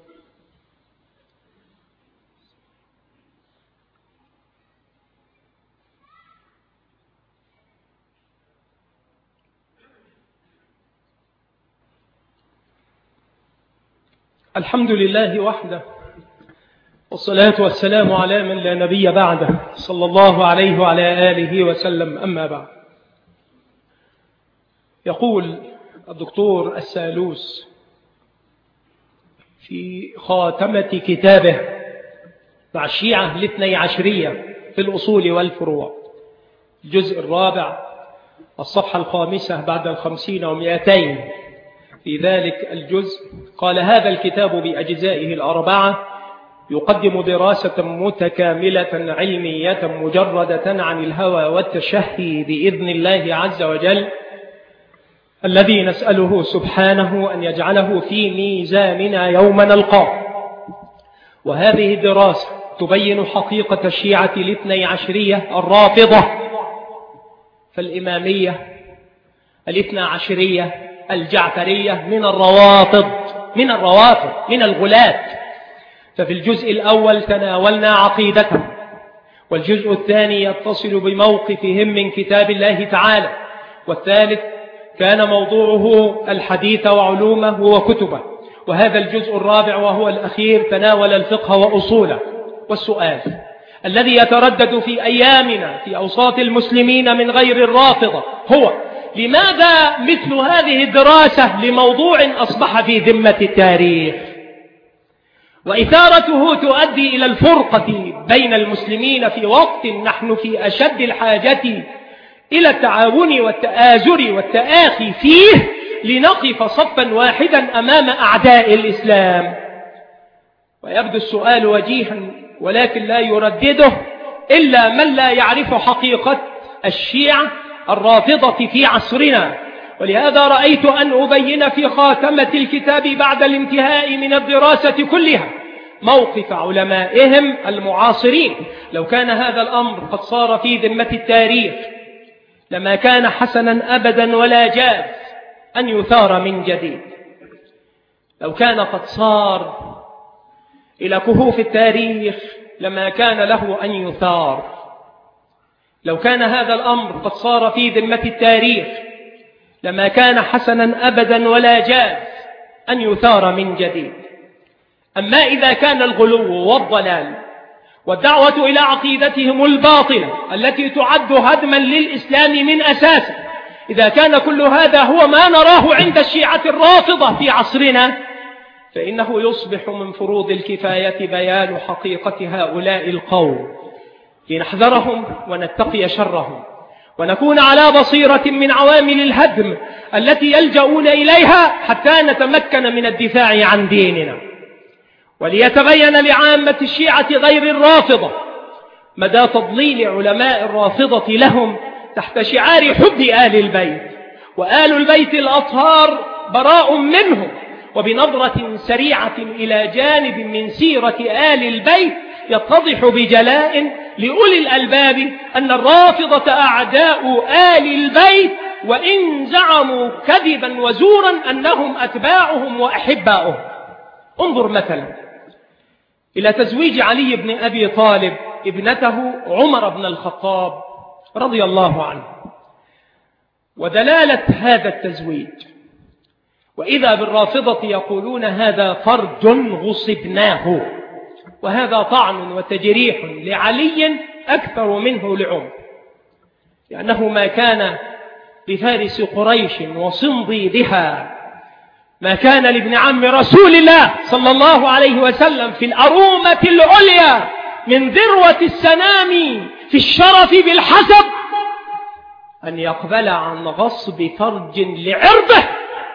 الحمد لله وحده، والصلاة والسلام على من لا نبي بعده صلى الله عليه وعلى آله وسلم، أما بعد. يقول الدكتور السالوس في خاتمة كتابه مع الشيعة الاثني عشرية في الأصول والفروع الجزء الرابع الصفحة 5 بعد 50 و200، في ذلك الجزء قال هذا الكتاب بأجزائه الأربعة يقدم دراسة متكاملة علمية مجردة عن الهوى والتشهي بإذن الله عز وجل، الذي نسأله سبحانه أن يجعله في ميزاننا يوم نلقاه. وهذه الدراسة تبين حقيقة الشيعة الاثني عشرية الرافضة، فالإمامية الاثنى عشرية الجعفرية من الغلاة. ففي الجزء الأول تناولنا عقيدتهم، والجزء الثاني يتصل بموقفهم من كتاب الله تعالى، والثالث كان موضوعه الحديث وعلومه وكتبه، وهذا الجزء الرابع وهو الأخير تناول الفقه وأصوله. والسؤال الذي يتردد في أيامنا في أوساط المسلمين من غير الرافضة هو: لماذا مثل هذه الدراسة لموضوع أصبح في ذمة التاريخ؟ وإثارته تؤدي إلى الفرقة بين المسلمين في وقت نحن في أشد الحاجة إلى التعاون والتآزر والتآخي فيه لنقف صفا واحدا أمام أعداء الإسلام. ويبدو السؤال وجيها ولكن لا يردده إلا من لا يعرف حقيقة الشيعة الرافضة في عصرنا. ولهذا رأيت أن أبين في خاتمة الكتاب بعد الانتهاء من الدراسة كلها موقف علمائهم المعاصرين. لو كان هذا الأمر قد صار في ذمة التاريخ لما كان حسنا أبدا ولا جاز أن يثار من جديد. لو كان قد صار إلى كهوف التاريخ لما كان له أن يثار. لو كان هذا الأمر قد صار في ذمة التاريخ لما كان حسنا أبدا ولا جاز أن يثار من جديد. أما إذا كان الغلو والضلال والدعوة إلى عقيدتهم الباطلة التي تعد هدما للإسلام من أساسه، إذا كان كل هذا هو ما نراه عند الشيعة الرافضة في عصرنا، فإنه يصبح من فروض الكفاية بيان حقيقة هؤلاء القوم لنحذرهم ونتقي شرهم ونكون على بصيرة من عوامل الهدم التي يلجؤون إليها حتى نتمكن من الدفاع عن ديننا. وليتبين لعامة الشيعة غير الرافضة مدى تضليل علماء الرافضة لهم تحت شعار حب آل البيت، وآل البيت الأطهار براء منهم. وبنظرة سريعة إلى جانب من سيرة آل البيت يتضح بجلاء لأولي الألباب أن الرافضة أعداء آل البيت، وإن زعموا كذبا وزورا أنهم أتباعهم وأحباؤهم. انظر مثلا إلى تزويج علي بن أبي طالب ابنته عمر بن الخطاب رضي الله عنه ودلالة هذا التزويج. وإذا بالرافضة يقولون هذا فرج غصبناه، وهذا طعن وتجريح لعلي أكثر منه لعمر، لأنه ما كان لفارس قريش وصنديدها، ما كان لابن عم رسول الله صلى الله عليه وسلم في الأرومة العليا من ذروة السنام في الشرف بالحسب أن يقبل عن غصب فرج لعرضه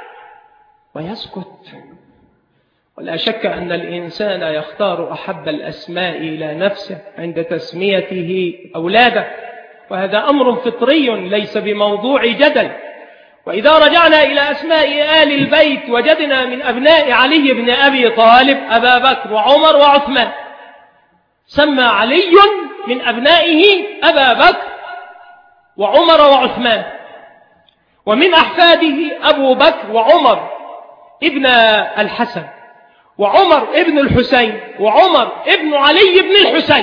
ويسكت. ولا شك أن الإنسان يختار أحب الأسماء إلى نفسه عند تسميته أولاده، وهذا أمر فطري ليس بموضوع جدل. وإذا رجعنا إلى أسماء آل البيت وجدنا من أبناء علي بن أبي طالب أبا بكر وعمر وعثمان، سمى علي من أبنائه أبا بكر وعمر وعثمان، ومن أحفاده أبو بكر وعمر ابن الحسن وعمر ابن الحسين وعمر ابن علي بن الحسين.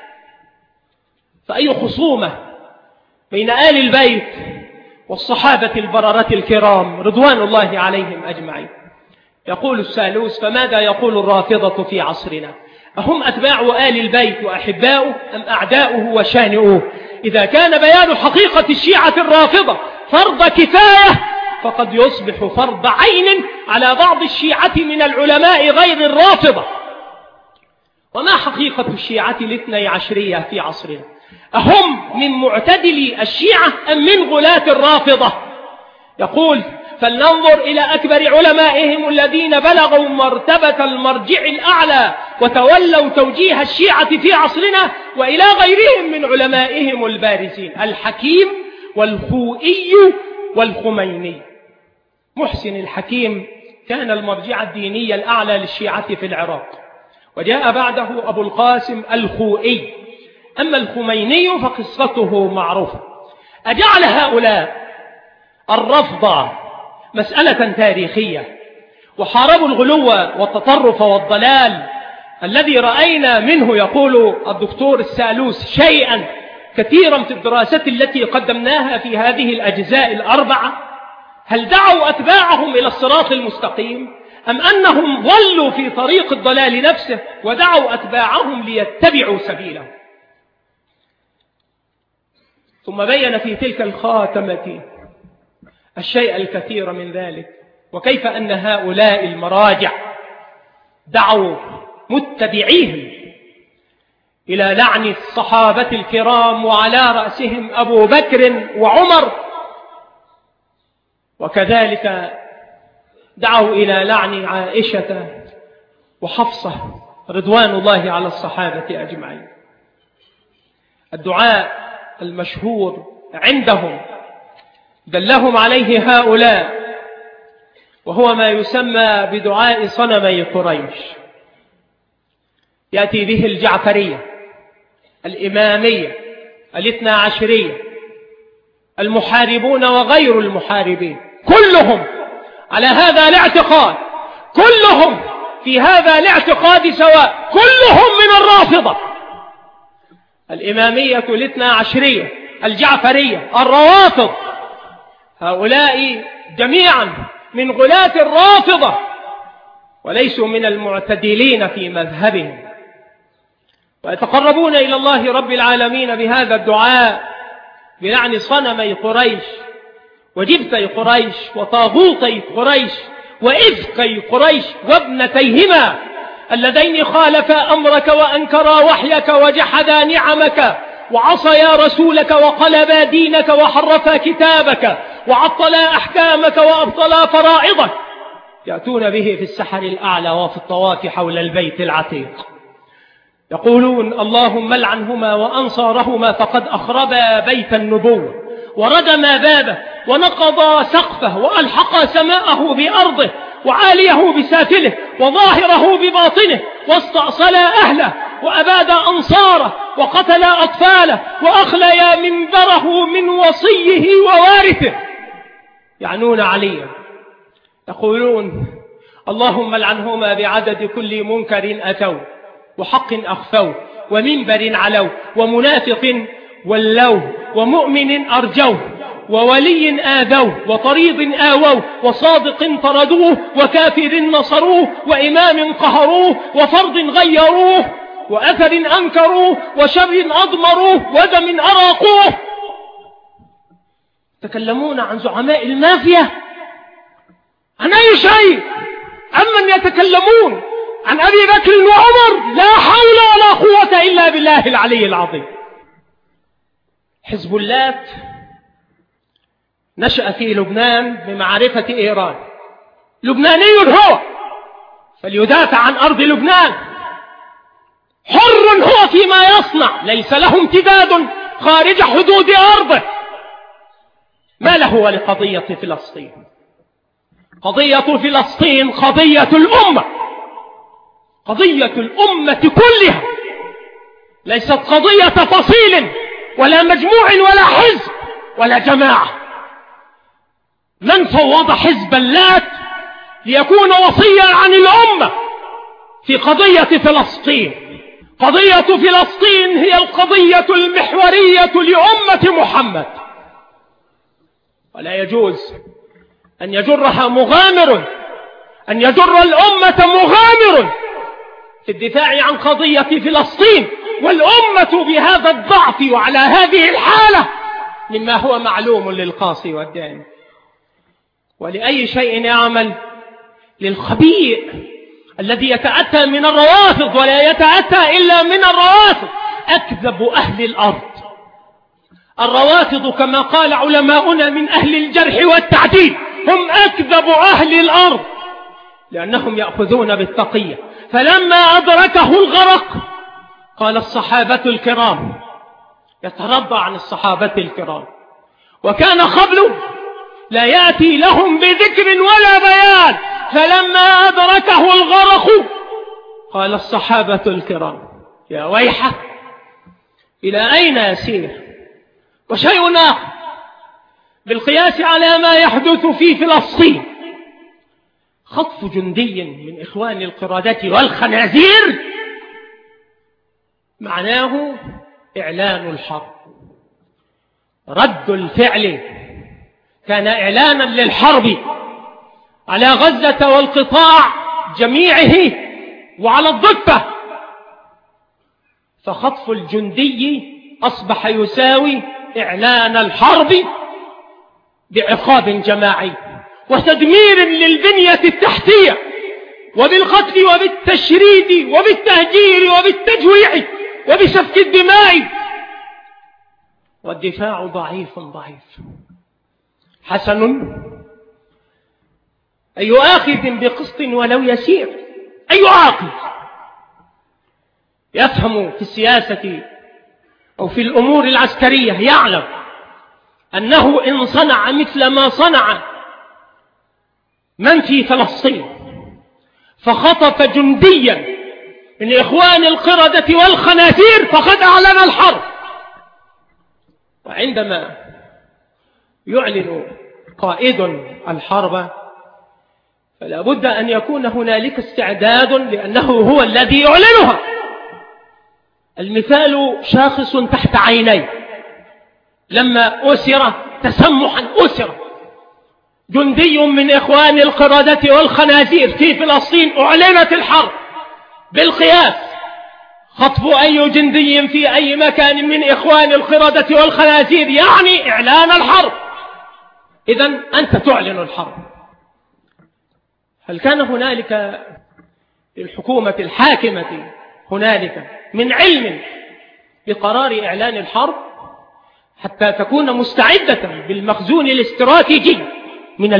فأي خصومة بين آل البيت والصحابة البررة الكرام رضوان الله عليهم أجمعين. يقول السالوس: فماذا يقول الرافضة في عصرنا؟ أهم أتباع آل البيت وأحباؤه أم أعداؤه وشانئوه؟ إذا كان بيان حقيقة الشيعة الرافضة فرض كفاية فقد يصبح فرض عين على بعض الشيعة من العلماء غير الرافضة. وما حقيقة الشيعة الاثني عشرية في عصرنا؟ أهم من معتدلي الشيعة أم من غلاة الرافضة؟ يقول: فلننظر إلى أكبر علمائهم الذين بلغوا مرتبة المرجع الأعلى وتولوا توجيه الشيعة في عصرنا، وإلى غيرهم من علمائهم البارزين: الحكيم والخوئي والخميني. محسن الحكيم كان المرجع الديني الأعلى للشيعة في العراق، وجاء بعده أبو القاسم الخوئي. أما الخميني فقصته معروفة. أجعل هؤلاء الرفض مسألة تاريخية وحاربوا الغلو والتطرف والضلال الذي رأينا منه، يقول الدكتور السالوس، شيئا كثيرا في الدراسات التي قدمناها في هذه الأجزاء الأربعة؟ هل دعوا أتباعهم إلى الصراط المستقيم أم أنهم ضلوا في طريق الضلال نفسه ودعوا أتباعهم ليتبعوا سبيله؟ ثم بين في تلك الخاتمة الشيء الكثير من ذلك، وكيف أن هؤلاء المراجع دعوا متبعيهم إلى لعن الصحابة الكرام وعلى رأسهم أبو بكر وعمر، وكذلك دعوا إلى لعن عائشة وحفصة رضوان الله على الصحابة أجمعين. الدعاء المشهور عندهم دلهم عليه هؤلاء، وهو ما يسمى بدعاء صنمي قريش. يأتي به الجعفرية، الإمامية، الاثنى عشرية، المحاربون وغير المحاربين، كلهم على هذا الاعتقاد، كلهم في هذا الاعتقاد سواء، كلهم من الرافضة، الإمامية، الاثنى عشرية، الجعفرية، الروافض، هؤلاء جميعا من غلاة الرافضة وليسوا من المعتدلين في مذهبهم، ويتقربون إلى الله رب العالمين بهذا الدعاء بلعن صنمي قريش وجبتي قريش وطاغوتي قريش وإفكي قريش وابنتيهما اللذين خالفا أمرك وأنكرا وحيك وجحدا نعمك وعصيا رسولك وقلبا دينك وحرفا كتابك وعطلا أحكامك وأبطلا فرائضك، يأتون به في السحر الأعلى وفي الطواف حول البيت العتيق، يقولون اللهم لعنهما وأنصارهما فقد أخربا بيت النبوة وردما بابه ونقضا سقفه وألحق سماءه بأرضه وعاليه بسافله وظاهره بباطنه واستأصلا أهله وأباد أنصاره وقتلا أطفاله وأخليا منبره من وصيه ووارثه. يعنون عليا، يقولون اللهم لعنهما بعدد كل منكر أتوا وحق أخفوا ومنبر علوا ومنافق ولوا ومؤمن أرجوا وولي آذوا وطريض آووا وصادق طردوه وكافر نصروه وإمام قهروه وفرض غيروه وأثر أنكروه وشر أضمروه ودم أراقوه. يتكلمون عن زعماء المافيا، عن أي شيء؟ عمن يتكلمون؟ عن أبي بكر وعمر؟ لا حول ولا قوة إلا بالله العلي العظيم. حزب اللات نشأ في لبنان بمعرفة إيران، لبناني هو، فليدافع عن أرض لبنان، حر هو فيما يصنع، ليس له امتداد خارج حدود أرضه. ما له ولقضية فلسطين؟ قضية فلسطين قضية الأمة، قضية الأمة كلها، ليست قضية فصيل ولا مجموع ولا حزب ولا جماعة. من فوض حزب اللات ليكون وصيا عن الأمة في قضية فلسطين؟ قضية فلسطين هي القضية المحورية لأمة محمد، ولا يجوز أن يجرها مغامر، أن يجر الأمة مغامر في الدفاع عن قضية فلسطين، والأمة بهذا الضعف وعلى هذه الحالة مما هو معلوم للقاصي والداني. ولأي شيء يعمل؟ للخبيء الذي يتأتى من الروافض، ولا يتأتى إلا من الروافض، أكذب أهل الأرض. الروافض كما قال علماؤنا من أهل الجرح والتعديل هم أكذب أهل الأرض، لأنهم يأخذون بالتقية. فلما أدركه الغرق قال الصحابة الكرام، يترضى عن الصحابة الكرام، وكان قبله لا يأتي لهم بذكر ولا بيان، فلما أدركه الغرق قال الصحابة الكرام يا ويحه إلى أين يسير؟ وشيء آخر بالقياس على ما يحدث في فلسطين، خطف جندي من إخوان القردة والخنازير معناه إعلان الحرب. رد الفعل كان إعلانا للحرب على غزة والقطاع جميعه وعلى الضفة، فخطف الجندي أصبح يساوي إعلان الحرب بعقاب جماعي وتدمير للبنية التحتية وبالقتل وبالتشريد وبالتهجير وبالتجويع وبسفك الدماء، والدفاع ضعيف. حسن أي آخذ بقسط ولو يسير، أي عاقل يفهم في السياسة أو في الأمور العسكرية يعلم أنه إن صنع مثل ما صنع من في فلسطين فخطف جنديا من إخوان القردة والخنازير فقد أعلن الحرب. وعندما يعلن قائد الحرب فلا بد أن يكون هنالك استعداد، لأنه هو الذي يعلنها. المثال شاخص تحت عيني، لما أسر تسمحا أسر جندي من إخوان القردة والخنازير في فلسطين، أعلنت الحرب بالقياس، خطف أي جندي في أي مكان من إخوان القردة والخنازير يعني إعلان الحرب. إذن أنت تعلن الحرب. هل كان هنالك للحكومة الحاكمة هنالك من علم بقرار إعلان الحرب حتى تكون مستعدة بالمخزون الاستراتيجي من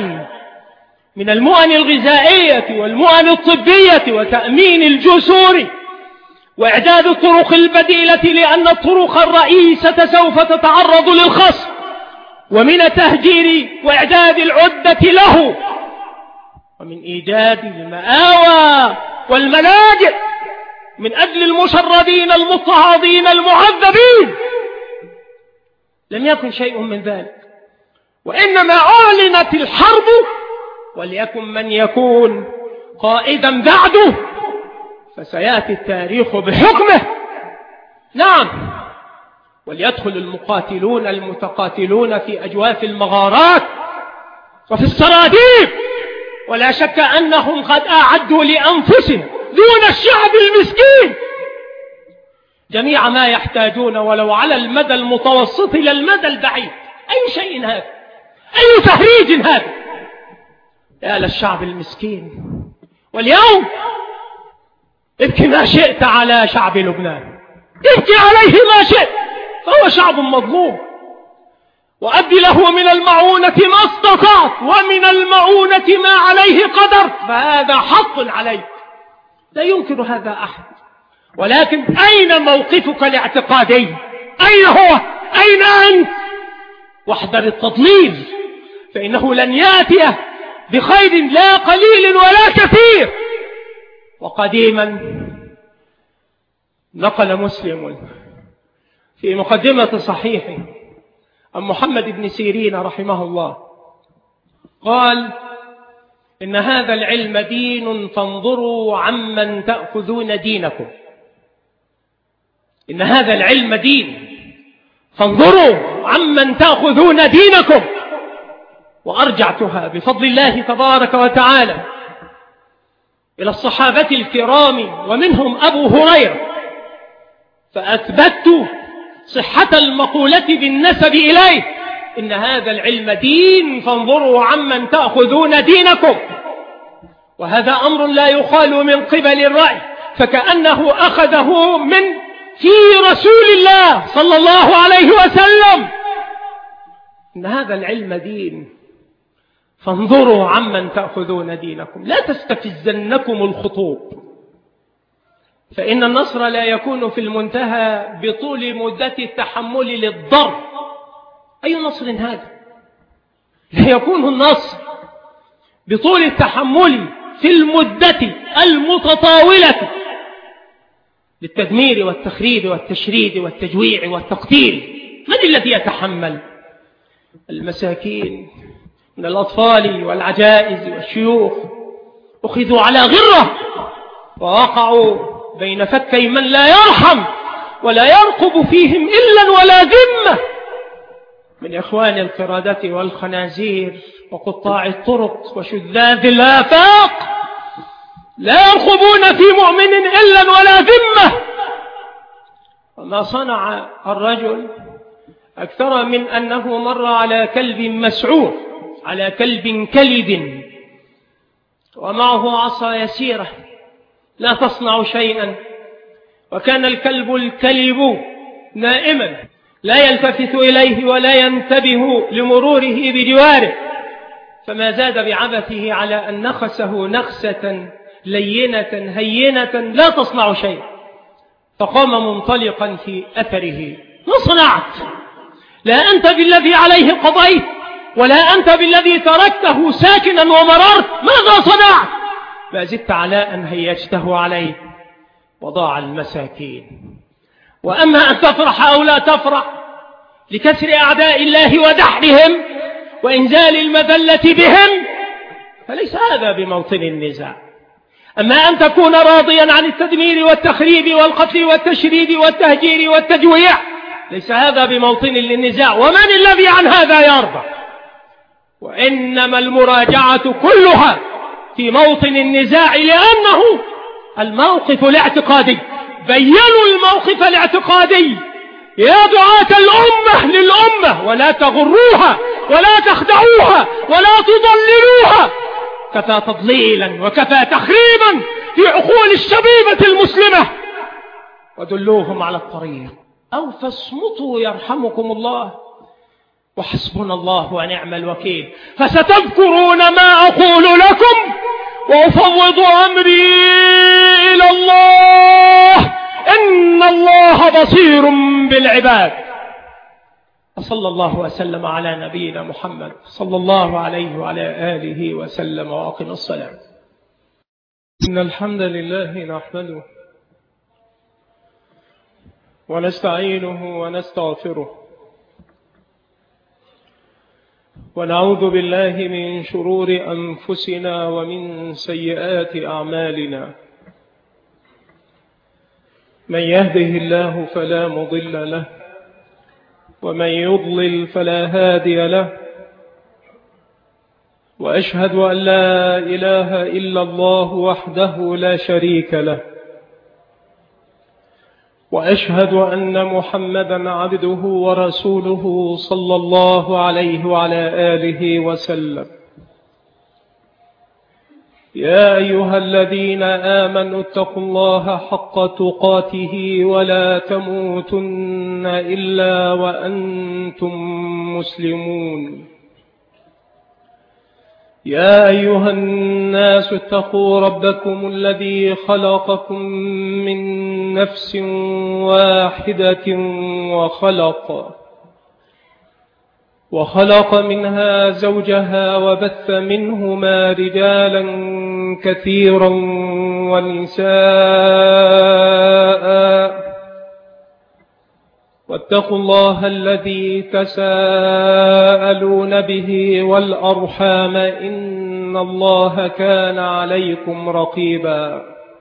المؤن الغذائية والمؤن الطبية وتأمين الجسور وإعداد الطرق البديلة، لأن الطرق الرئيسة سوف تتعرض للخصم، ومن التهجير وإعداد العدة له، ومن إيجاد المآوى والملاجئ من أجل المشردين المضطهدين المعذبين. لم يكن شيء من ذلك، وإنما أعلنت الحرب، وليكن من يكون قائدا بعده فسيأتي التاريخ بحكمه. نعم، وليدخل المقاتلون المتقاتلون في أجواف المغارات وفي السراديب، ولا شك أنهم قد أعدوا لأنفسهم دون الشعب المسكين جميع ما يحتاجون، ولو على المدى المتوسط إلى المدى البعيد. أي شيء هذا؟ أي تهريج هذا؟ يا للشعب المسكين. واليوم ابكي ما شئت على شعب لبنان، ابكي عليه ما شئت، فهو شعب مظلوم، وأد له من المعونة ما استطعت، ومن المعونة ما عليه قدر، فهذا حق عليك، لا ينكر هذا أحد. ولكن أين موقفك الاعتقادي؟ أين هو؟ أين أنت؟ واحذر التضليل، فإنه لن يأتي بخير لا قليل ولا كثير. وقديما نقل مسلم في مقدمة صحيحه عن محمد بن سيرين رحمه الله قال: إن هذا العلم دين فانظروا عمن تأخذون دينكم. إن هذا العلم دين فانظروا عمن تأخذون دينكم. وأرجعتها بفضل الله تبارك وتعالى إلى الصحابة الكرام ومنهم أبو هريرة، فأثبتت صحة المقولة بالنسب إليه: إن هذا العلم دين فانظروا عمن تأخذون دينكم. وهذا أمر لا يخال من قبل الرأي، فكأنه أخذه من في رسول الله صلى الله عليه وسلم. إن هذا العلم دين فانظروا عمن تأخذون دينكم. لا تستفزنكم الخطوب، فإن النصر لا يكون في المنتهى بطول مدة التحمل للضرب. أي نصر هذا؟ لا يكون النصر بطول التحمل في المدة المتطاولة للتدمير والتخريب والتشريد والتجويع والتقتيل. من الذي يتحمل؟ المساكين من الأطفال والعجائز والشيوخ أخذوا على غرة ووقعوا بين فكي من لا يرحم ولا يرقب فيهم إلا ولا ذمة من إخوان القردة والخنازير وقطاع الطرق وشذاذ الآفاق، لا يرقبون في مؤمن إلا ولا ذمة. وما صنع الرجل أكثر من أنه مر على كلب مسعور، على كلب كلب ومعه عصا يسيرة لا تصنع شيئا، وكان الكلب الكلب نائما لا يلتفت إليه ولا ينتبه لمروره بجواره، فما زاد بعبثه على أن نخسه نخسة لينة هينة لا تصنع شيء، فقام منطلقا في أثره. ما صنعت؟ لا أنت بالذي عليه قضيت، ولا أنت بالذي تركته ساكنا ومررت. ماذا صنعت؟ ما زدت على أن هيجته عليه وضاع المساكين. وأما أن تفرح أو لا تفرح لكسر أعداء الله ودحرهم وإنزال المذلة بهم فليس هذا بموطن النزاع. أما أن تكون راضيا عن التدمير والتخريب والقتل والتشريد والتهجير والتجويع ليس هذا بموطن للنزاع. ومن الذي عن هذا يرضى؟ وإنما المراجعة كلها في موطن النزاع، لأنه الموقف الاعتقادي. بيّنوا الموقف الاعتقادي يا دعاة الأمة للأمة، ولا تغروها ولا تخدعوها ولا تضللوها. كفى تضليلا وكفى تخريبا في عقول الشبيبة المسلمة، ودلوهم على الطريق أو فاصمتوا يرحمكم الله، وحسبنا الله ونعم الوكيل. فستذكرون ما أقول لكم وأفوض أمري إلى الله، إن الله بصير بالعباد. وصلى الله وسلم على نبينا محمد صلى الله عليه وعلى آله وسلم وأقم الصلاة. إن الحمد لله نحمده ونستعينه ونستغفره ونعوذ بالله من شرور أنفسنا ومن سيئات أعمالنا. من يهده الله فلا مضل له، ومن يضلل فلا هادي له. وأشهد أن لا إله إلا الله وحده لا شريك له، وأشهد أن محمدا عبده ورسوله صلى الله عليه وعلى آله وسلم. يا أيها الذين آمنوا اتقوا الله حق تقاته ولا تموتن إلا وأنتم مسلمون. يا أيها الناس اتقوا ربكم الذي خلقكم من نفس واحدة وخلق منها زوجها وبث منهما رجالا كثيرا ونساء، واتقوا الله الذي تساءلون به والأرحام إن الله كان عليكم رقيبا.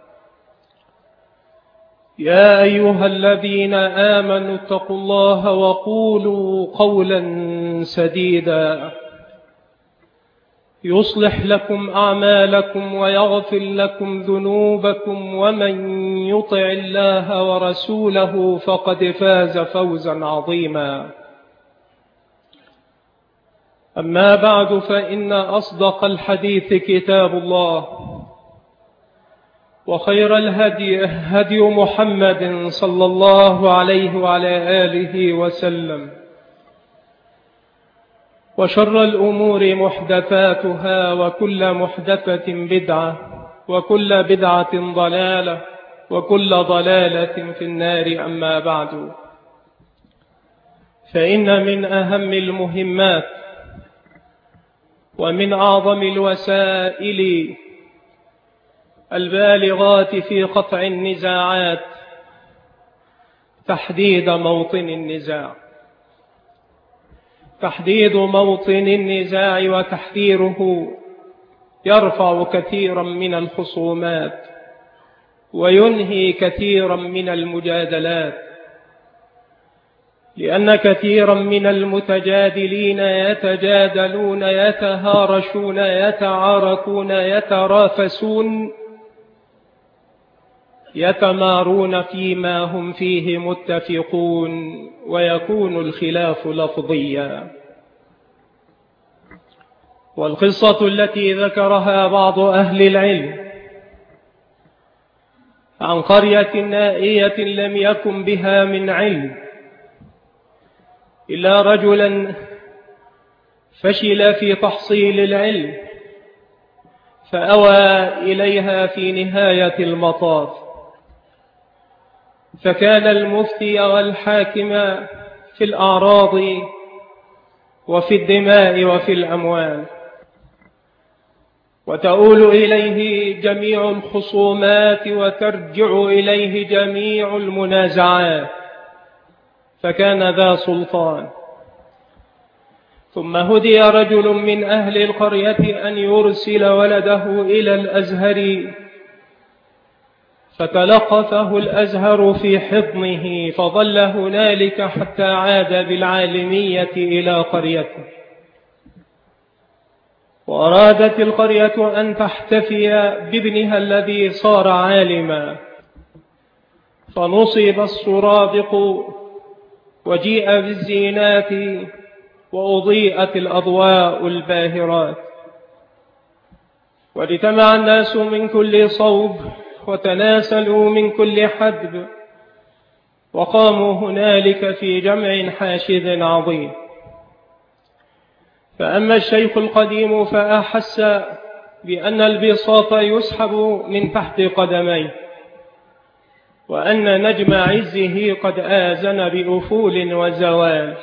يا أيها الذين آمنوا اتقوا الله وقولوا قولا سديدا يصلح لكم أعمالكم ويغفر لكم ذنوبكم، ومن يطع الله ورسوله فقد فاز فوزا عظيما. أما بعد، فإن أصدق الحديث كتاب الله، وخير الهدي هدي محمد صلى الله عليه وعلى آله وسلم، وشر الأمور محدثاتها، وكل محدثة بدعة، وكل بدعة ضلالة، وكل ضلالة في النار. أما بعد، فإن من أهم المهمات ومن أعظم الوسائل البالغات في قطع النزاعات تحديد موطن النزاع. تحديد موطن النزاع وتحريره يرفع كثيرا من الخصومات وينهي كثيرا من المجادلات، لأن كثيرا من المتجادلين يتجادلون، يتهارشون، يتعاركون، يترافسون، يتمارون فيما هم فيه متفقون، ويكون الخلاف لفظيا. والقصة التي ذكرها بعض أهل العلم عن قرية نائية لم يكن بها من علم إلا رجلا فشل في تحصيل العلم فأوى إليها في نهاية المطاف، فكان المفتي والحاكم في الأعراض وفي الدماء وفي الأموال، وتؤول إليه جميع الخصومات وترجع إليه جميع المنازعات، فكان ذا سلطان. ثم هدي رجل من أهل القرية أن يرسل ولده إلى الأزهر، فتلقفه الأزهر في حضنه فظل هنالك حتى عاد بالعالمية إلى قريته. وأرادت القرية أن تحتفي بابنها الذي صار عالما، فنصب السرادق وجيء بالزينات وأضيئت الأضواء الباهرات، واجتمع الناس من كل صوب وتناسلوا من كل حدب، وقاموا هنالك في جمع حاشد عظيم. فأما الشيخ القديم فأحس بأن البساط يسحب من تحت قدميه، وأن نجم عزه قد آذن بأفول وزوال.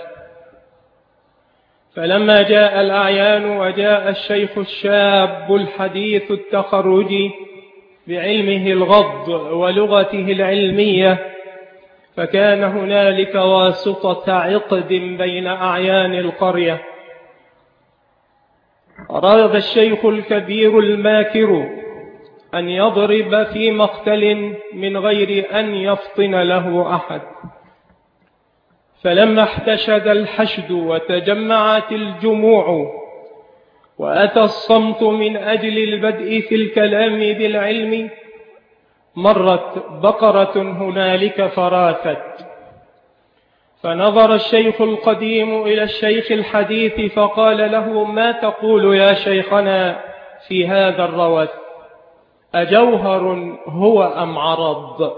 فلما جاء الأعيان وجاء الشيخ الشاب الحديث التخرج بعلمه الغض ولغته العلمية، فكان هنالك واسطة عقد بين أعيان القرية. أراد الشيخ الكبير الماكر أن يضرب في مقتل من غير أن يفطن له أحد، فلما احتشد الحشد وتجمعت الجموع وأتى الصمت من أجل البدء في الكلام بالعلم، مرت بقرة هنالك فراثت، فنظر الشيخ القديم إلى الشيخ الحديث فقال له: ما تقول يا شيخنا في هذا الروث؟ أجوهر هو أم عرض؟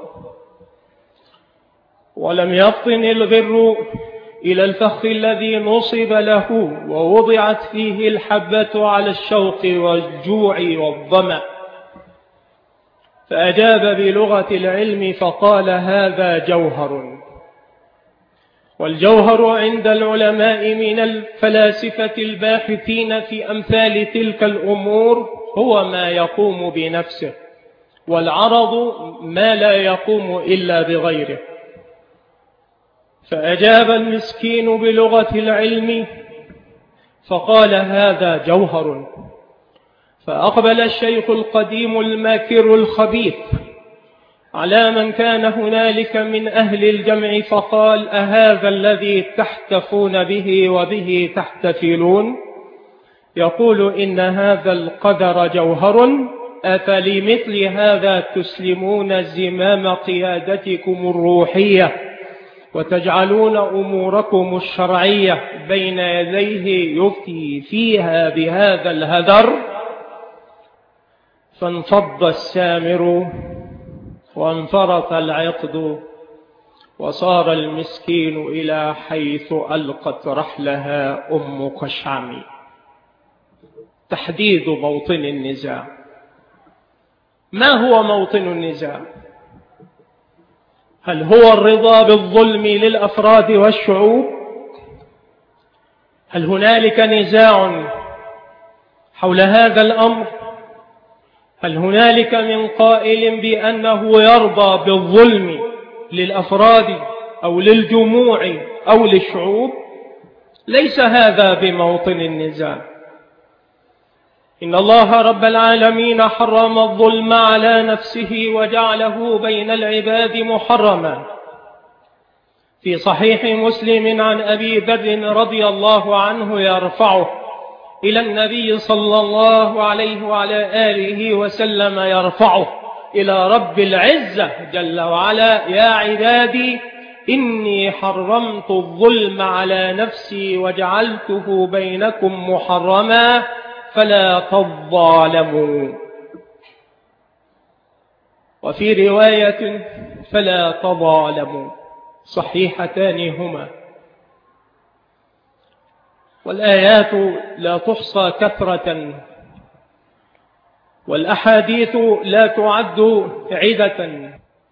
ولم يفطن الغر إلى الفخ الذي نصب له ووضعت فيه الحبة على الشوق والجوع والظمأ، فأجاب بلغة العلم فقال: هذا جوهر. والجوهر عند العلماء من الفلاسفة الباحثين في أمثال تلك الأمور هو ما يقوم بنفسه، والعرض ما لا يقوم إلا بغيره. فأجاب المسكين بلغة العلم فقال: هذا جوهر. فأقبل الشيخ القديم الماكر الخبيث على من كان هنالك من أهل الجمع فقال: أهذا الذي تحتفون به وبه تحتفلون يقول إن هذا القدر جوهر، أفلمثل هذا تسلمون زمام قيادتكم الروحية وتجعلون أموركم الشرعية بين يديه يفتي فيها بهذا الهدر؟ فانفض السامر وانفرط العقد، وصار المسكين إلى حيث ألقت رحلها أم قشعم. تحديد موطن النزاع. ما هو موطن النزاع؟ هل هو الرضا بالظلم للأفراد والشعوب؟ هل هنالك نزاع حول هذا الأمر؟ هل هنالك من قائل بأنه يرضى بالظلم للأفراد أو للجموع أو للشعوب؟ ليس هذا بموطن النزاع. إن الله رب العالمين حرم الظلم على نفسه وجعله بين العباد محرما. في صحيح مسلم عن أبي ذر رضي الله عنه يرفعه إلى النبي صلى الله عليه وعلى آله وسلم، يرفعه إلى رب العزة جل وعلا: يا عبادي إني حرمت الظلم على نفسي وجعلته بينكم محرما فلا تظالموا. وفي رواية: فلا تظالموا، صحيحتان هما. والآيات لا تحصى كثرة، والأحاديث لا تعد عدة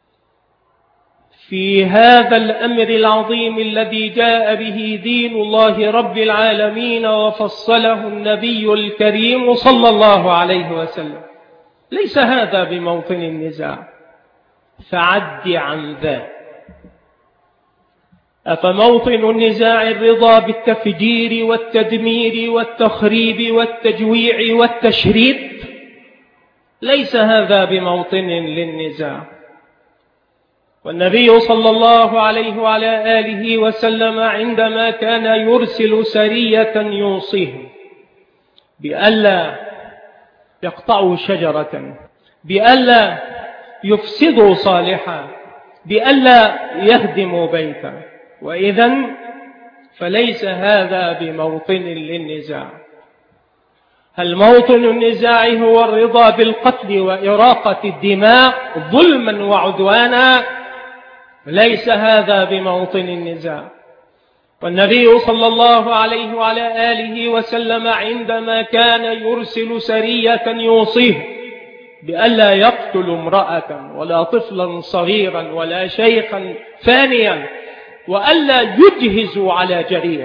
في هذا الأمر العظيم الذي جاء به دين الله رب العالمين وفصله النبي الكريم صلى الله عليه وسلم. ليس هذا بموطن النزاع، فعد عن ذا. أفموطن النزاع الرضا بالتفجير والتدمير والتخريب والتجويع والتشريد؟ ليس هذا بموطن للنزاع. والنبي صلى الله عليه وعلى آله وسلم عندما كان يرسل سرية يوصيهم بألا يقطعوا شجرة، بألا يفسدوا صالحا، بألا يهدموا بيتا، وإذن فليس هذا بموطن للنزاع. هل موطن النزاع هو الرضا بالقتل وإراقة الدماء ظلما وعدوانا؟ ليس هذا بموطن النزاع. والنبي صلى الله عليه وعلى آله وسلم عندما كان يرسل سرية يوصيه بألا يقتل امرأة ولا طفلا صغيرا ولا شيخا فانيا وألا يجهزوا على جريح.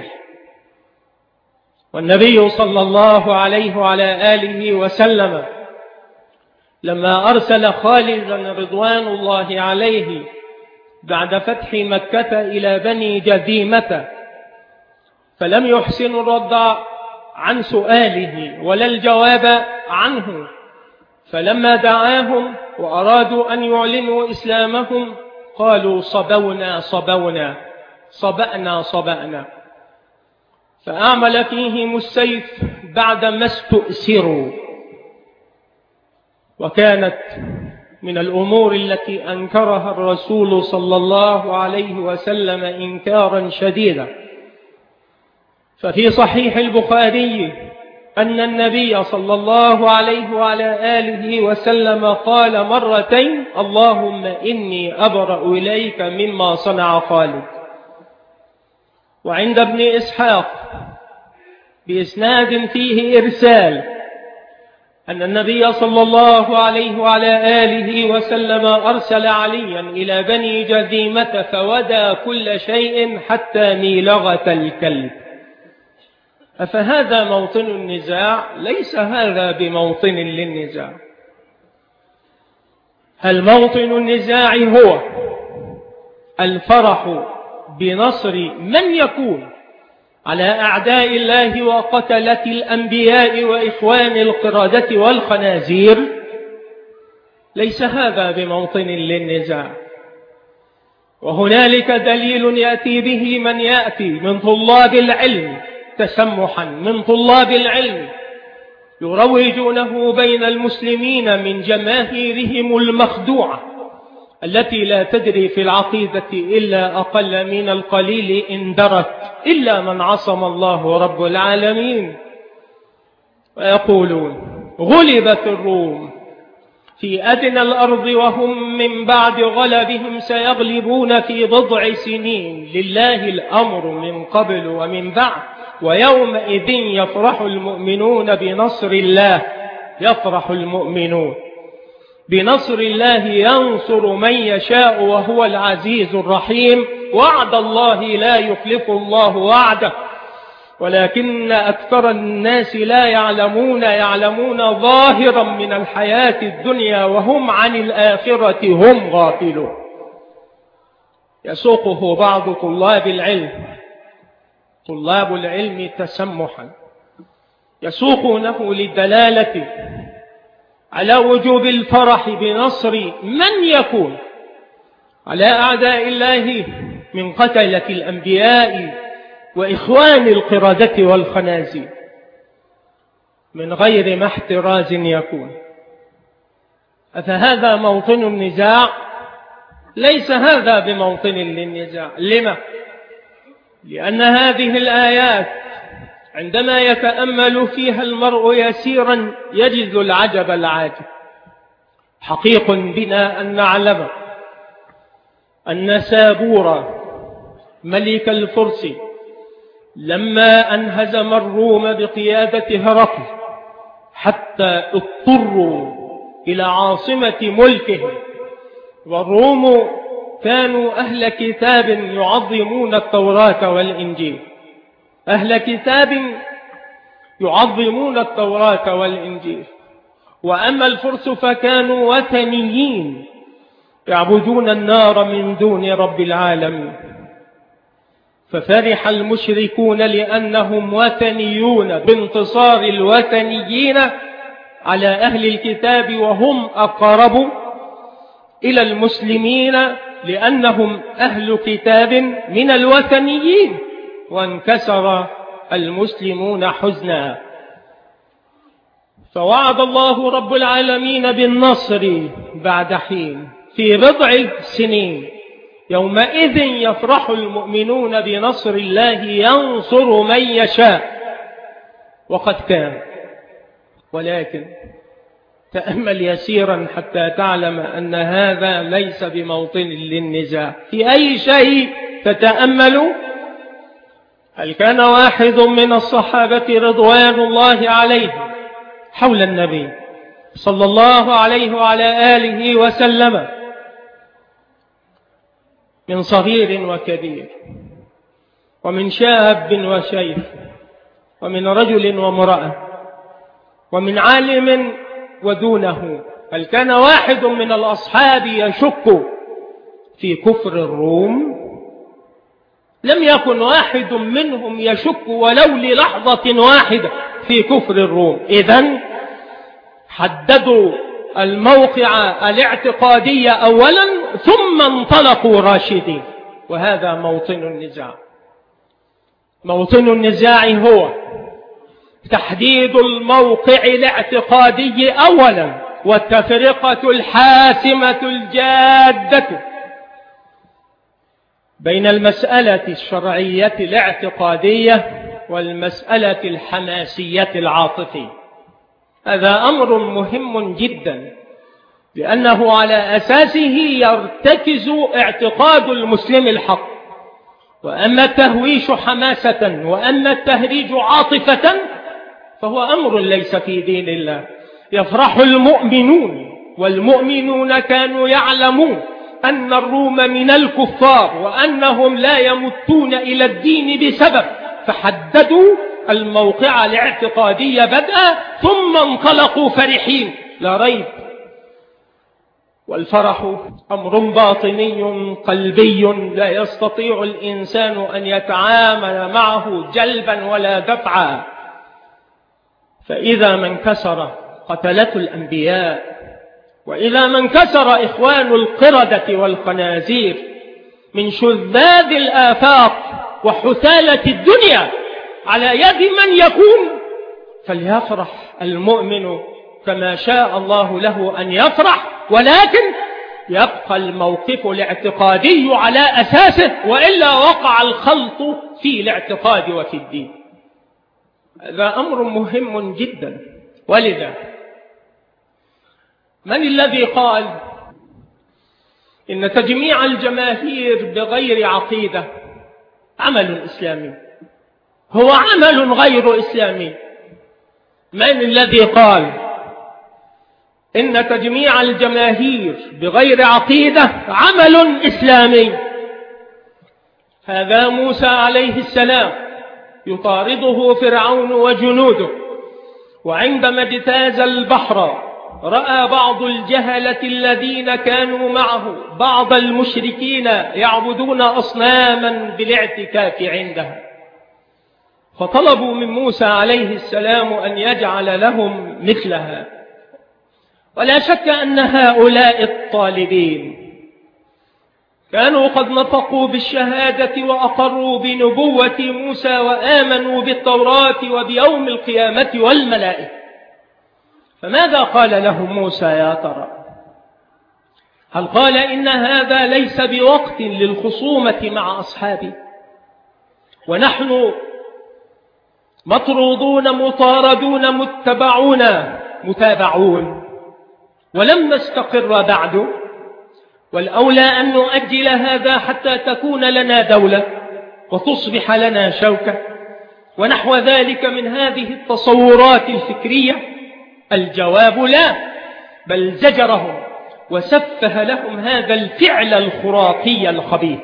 والنبي صلى الله عليه وعلى آله وسلم لما أرسل خالدا رضوان الله عليه بعد فتح مكة إلى بني جذيمة، فلم يحسن الرد عن سؤاله ولا الجواب عنه، فلما دعاهم وأرادوا أن يعلنوا إسلامهم قالوا صبونا صبونا، صبأنا صبأنا، فأعمل فيهم السيف بعدما استؤسروا. وكانت من الأمور التي أنكرها الرسول صلى الله عليه وسلم إنكارا شديدا، ففي صحيح البخاري أن النبي صلى الله عليه وعلى آله وسلم قال مرتين: اللهم إني أبرأ إليك مما صنع خالد. وعند ابن إسحاق بإسناد فيه إرسال أن النبي صلى الله عليه وعلى آله وسلم أرسل عليا إلى بني جذيمة فودى كل شيء حتى ميلغة الكلب. أفهذا موطن النزاع؟ ليس هذا بموطن للنزاع. هل موطن النزاع هو الفرح بنصر من يكون على أعداء الله وقتلة الأنبياء وإخوان القردة والخنازير؟ ليس هذا بموطن للنزاع. وهنالك دليل يأتي به من يأتي من طلاب العلم تسمحا، من طلاب العلم يروجونه بين المسلمين من جماهيرهم المخدوعة التي لا تدري في العقيدة إلا أقل من القليل إن درت إلا من عصم الله رب العالمين، ويقولون غلبت الروم في أدنى الأرض وهم من بعد غلبهم سيغلبون في بضع سنين، لله الأمر من قبل ومن بعد، ويومئذ يفرح المؤمنون بنصر الله، يفرح المؤمنون بنصر الله ينصر من يشاء وهو العزيز الرحيم. وعد الله لا يخلف الله وعده ولكن أكثر الناس لا يعلمون، يعلمون ظاهرا من الحياة الدنيا وهم عن الآخرة هم غافلون. يسوقه بعض طلاب العلم، طلاب العلم تسمحا، يسوقونه للدلالة على وجوب الفرح بنصر من يكون على أعداء الله من قتلة الأنبياء وإخوان القردة والخنازير من غير ما احتراز يكون. أفهذا موطن النزاع؟ ليس هذا بموطن للنزاع. لما؟ لأن هذه الآيات عندما يتأمل فيها المرء يسيرا يجد العجب العاجب. حقيق بنا أن نعلم أن سابور ملك الفرس لما أن هزم الروم بقيادة هرقل حتى اضطروا إلى عاصمة ملكهم، والروم كانوا أهل كتاب يعظمون التوراة والإنجيل، أهل كتاب يعظمون التوراة والإنجيل. وأما الفرس فكانوا وثنيين يعبدون النار من دون رب العالمين. ففرح المشركون لأنهم وثنيون بانتصار الوثنيين على أهل الكتاب، وهم أقرب إلى المسلمين لأنهم أهل كتاب من الوثنيين، وانكسر المسلمون حزنا. فوعد الله رب العالمين بالنصر بعد حين في بضع سنين. يومئذ يفرح المؤمنون بنصر الله ينصر من يشاء، وقد كان. ولكن تأمل يسيرا حتى تعلم أن هذا ليس بموطن للنزاع. في أي شيء تتأمل؟ هل كان واحد من الصحابة رضوان الله عليهم حول النبي صلى الله عليه وعلى آله وسلم من صغير وكبير، ومن شاب وشيخ، ومن رجل وامرأة، ومن عالم ودونه، هل كان واحد من الأصحاب يشك في كفر الروم؟ لم يكن واحد منهم يشك ولو للحظة واحدة في كفر الروم. إذن حددوا الموقع الاعتقادي أولا ثم انطلقوا راشدين، وهذا موطن النزاع. موطن النزاع هو تحديد الموقع الاعتقادي أولا، والتفرقة الحاسمة الجادة بين المسألة الشرعية الاعتقادية والمسألة الحماسية العاطفية. هذا أمر مهم جدا، لأنه على أساسه يرتكز اعتقاد المسلم الحق. وأما التهويش حماسة وأما التهريج عاطفة فهو أمر ليس في دين الله. يفرح المؤمنون، والمؤمنون كانوا يعلمون أن الروم من الكفار وأنهم لا يمتون إلى الدين بسبب، فحددوا الموقع الاعتقادي بدءا ثم انطلقوا فرحين لا ريب. والفرح أمر باطني قلبي لا يستطيع الإنسان أن يتعامل معه جلبا ولا دفعا. فإذا من كسر قتلة الأنبياء، وإذا من كسر إخوان القردة والخنازير من شذاذ الآفاق وحثالة الدنيا على يد من يكون، فليفرح المؤمن كما شاء الله له أن يفرح، ولكن يبقى الموقف الاعتقادي على أساسه، وإلا وقع الخلط في الاعتقاد وفي الدين. هذا أمر مهم جدا. ولذا من الذي قال إن تجميع الجماهير بغير عقيدة عمل إسلامي؟ هو عمل غير إسلامي. من الذي قال إن تجميع الجماهير بغير عقيدة عمل إسلامي؟ هذا موسى عليه السلام يطارده فرعون وجنوده، وعندما اجتاز البحر رأى بعض الجهلة الذين كانوا معه بعض المشركين يعبدون أصناما بالاعتكاف عندها، فطلبوا من موسى عليه السلام أن يجعل لهم مثلها. ولا شك أن هؤلاء الطالبين كانوا قد نطقوا بالشهادة وأقروا بنبوة موسى وآمنوا بالتوراة وبيوم القيامة والملائكة. فماذا قال لهم موسى يا ترى؟ هل قال إن هذا ليس بوقت للخصومة مع أصحابي، ونحن مطرودون مطاردون متابعون ولم نستقر بعد، والأولى أن نؤجل هذا حتى تكون لنا دولة وتصبح لنا شوكة، ونحو ذلك من هذه التصورات الفكرية؟ الجواب لا، بل زجرهم وسفه لهم هذا الفعل الخرافي الخبيث.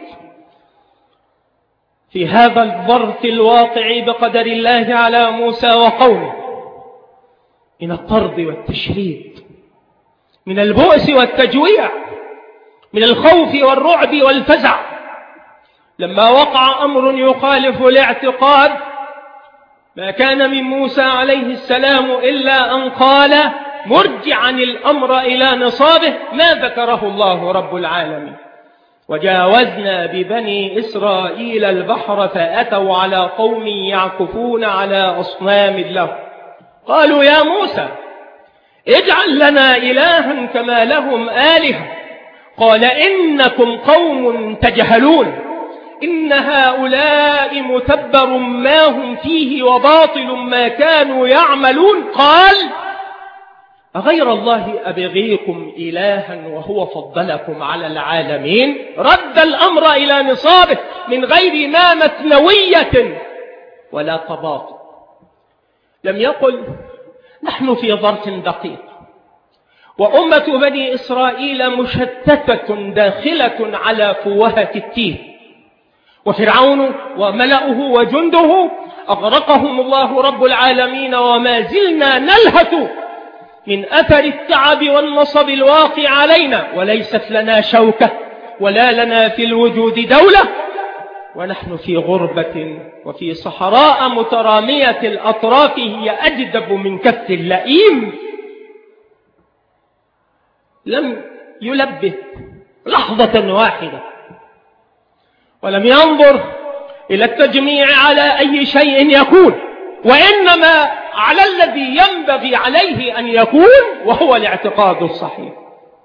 في هذا الظرف الواقع بقدر الله على موسى وقومه من الطرد والتشريد، من البؤس والتجويع، من الخوف والرعب والفزع، لما وقع أمر يخالف الاعتقاد، ما كان من موسى عليه السلام إلا أن قال مرجعا الأمر إلى نصابه ما ذكره الله رب العالمين. وجاوزنا ببني إسرائيل البحر فأتوا على قوم يعكفون على أصنام له، قالوا يا موسى اجعل لنا إلها كما لهم آلهة، قال إنكم قوم تجهلون، إن هؤلاء متبر ما هم فيه وباطل ما كانوا يعملون. قال أغير الله أبغيكم إلها وهو فضلكم على العالمين؟ رد الأمر إلى نصابه من غير ما مثنوية ولا تباطؤ. لم يقل نحن في ظرف دقيق وأمة بني إسرائيل مشتتة داخلة على فوهة التيه، وفرعون وملأه وجنده أغرقهم الله رب العالمين، وما زلنا نلهث من أثر التعب والنصب الواقع علينا، وليست لنا شوكة ولا لنا في الوجود دولة، ونحن في غربة وفي صحراء مترامية الأطراف هي أجدب من كف اللئيم. لم يلبث لحظة واحدة ولم ينظر إلى التجميع على أي شيء يكون، وإنما على الذي ينبغي عليه أن يكون، وهو الاعتقاد الصحيح.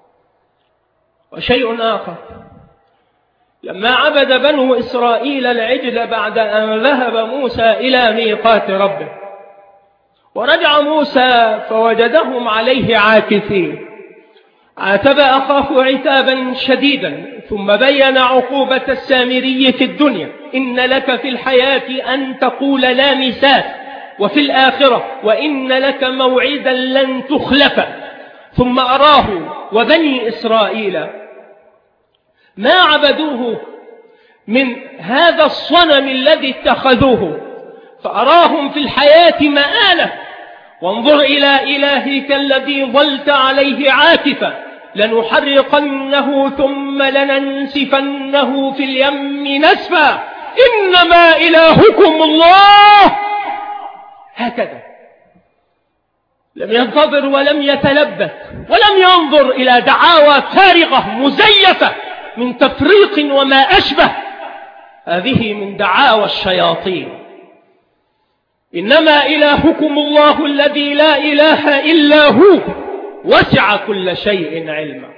وشيء آخر، لما عبد بنو إسرائيل العجل بعد أن ذهب موسى إلى ميقات ربه، ورجع موسى فوجدهم عليه عاكفين، عاتب أخاه عتابا شديدا، ثم بين عقوبة السامري في الدنيا: إن لك في الحياة أن تقول لا مساس، وفي الآخرة وإن لك موعدا لن تخلف. ثم أراه وبني إسرائيل ما عبدوه من هذا الصنم الذي اتخذوه، فأراهم في الحياة مآلة: وانظر إلى إلهك الذي ظلت عليه عاكفا، لنحرقنه ثم لننسفنه في اليم نسفا، إنما إلهكم الله. هكذا لم ينتظر ولم يتلبث ولم ينظر إلى دعاوى فارغة مزيفة من تفريق وما أشبه، هذه من دعاوى الشياطين. إنما إلهكم الله الذي لا إله إلا هو، وسع كل شيء علما.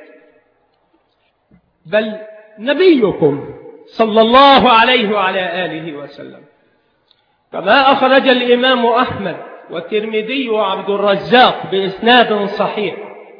بل نبيكم صلى الله عليه وعلى آله وسلم كما أخرج الإمام أحمد والترمذي وعبد الرزاق بإسناد صحيح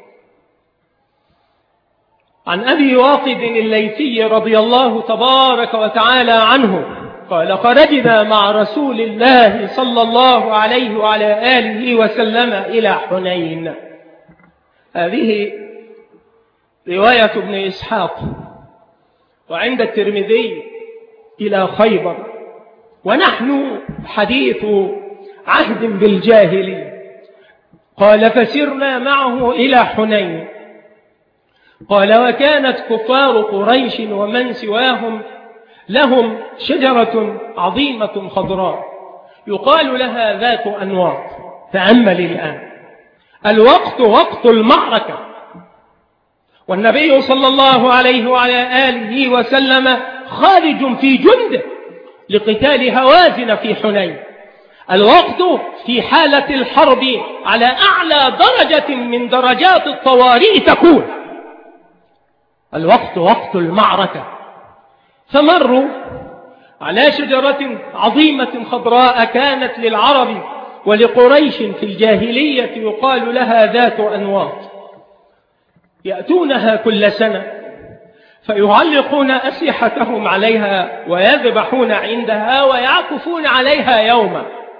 عن أبي واقد الليثي رضي الله تبارك وتعالى عنه قال: خرجنا مع رسول الله صلى الله عليه وعلى آله وسلم إلى حنين. هذه رواية ابن إسحاق، وعند الترمذي إلى خيبر، ونحن حديث عهد بالجاهلية. قال: فسرنا معه إلى حنين. قال: وكانت كفار قريش ومن سواهم لهم شجرة عظيمة خضراء يقال لها ذات أنواط. تأمل الآن، الوقت وقت المعركة، والنبي صلى الله عليه وعلى آله وسلم خارج في جنده لقتال هوازن في حنين. الوقت في حالة الحرب على أعلى درجة من درجات الطوارئ تكون. الوقت وقت المعركة. فمروا على شجرة عظيمة خضراء كانت للعرب ولقريش في الجاهلية يقال لها ذات أنواط. يأتونها كل سنة فيعلقون أسلحتهم عليها ويذبحون عندها ويعكفون عليها يوما،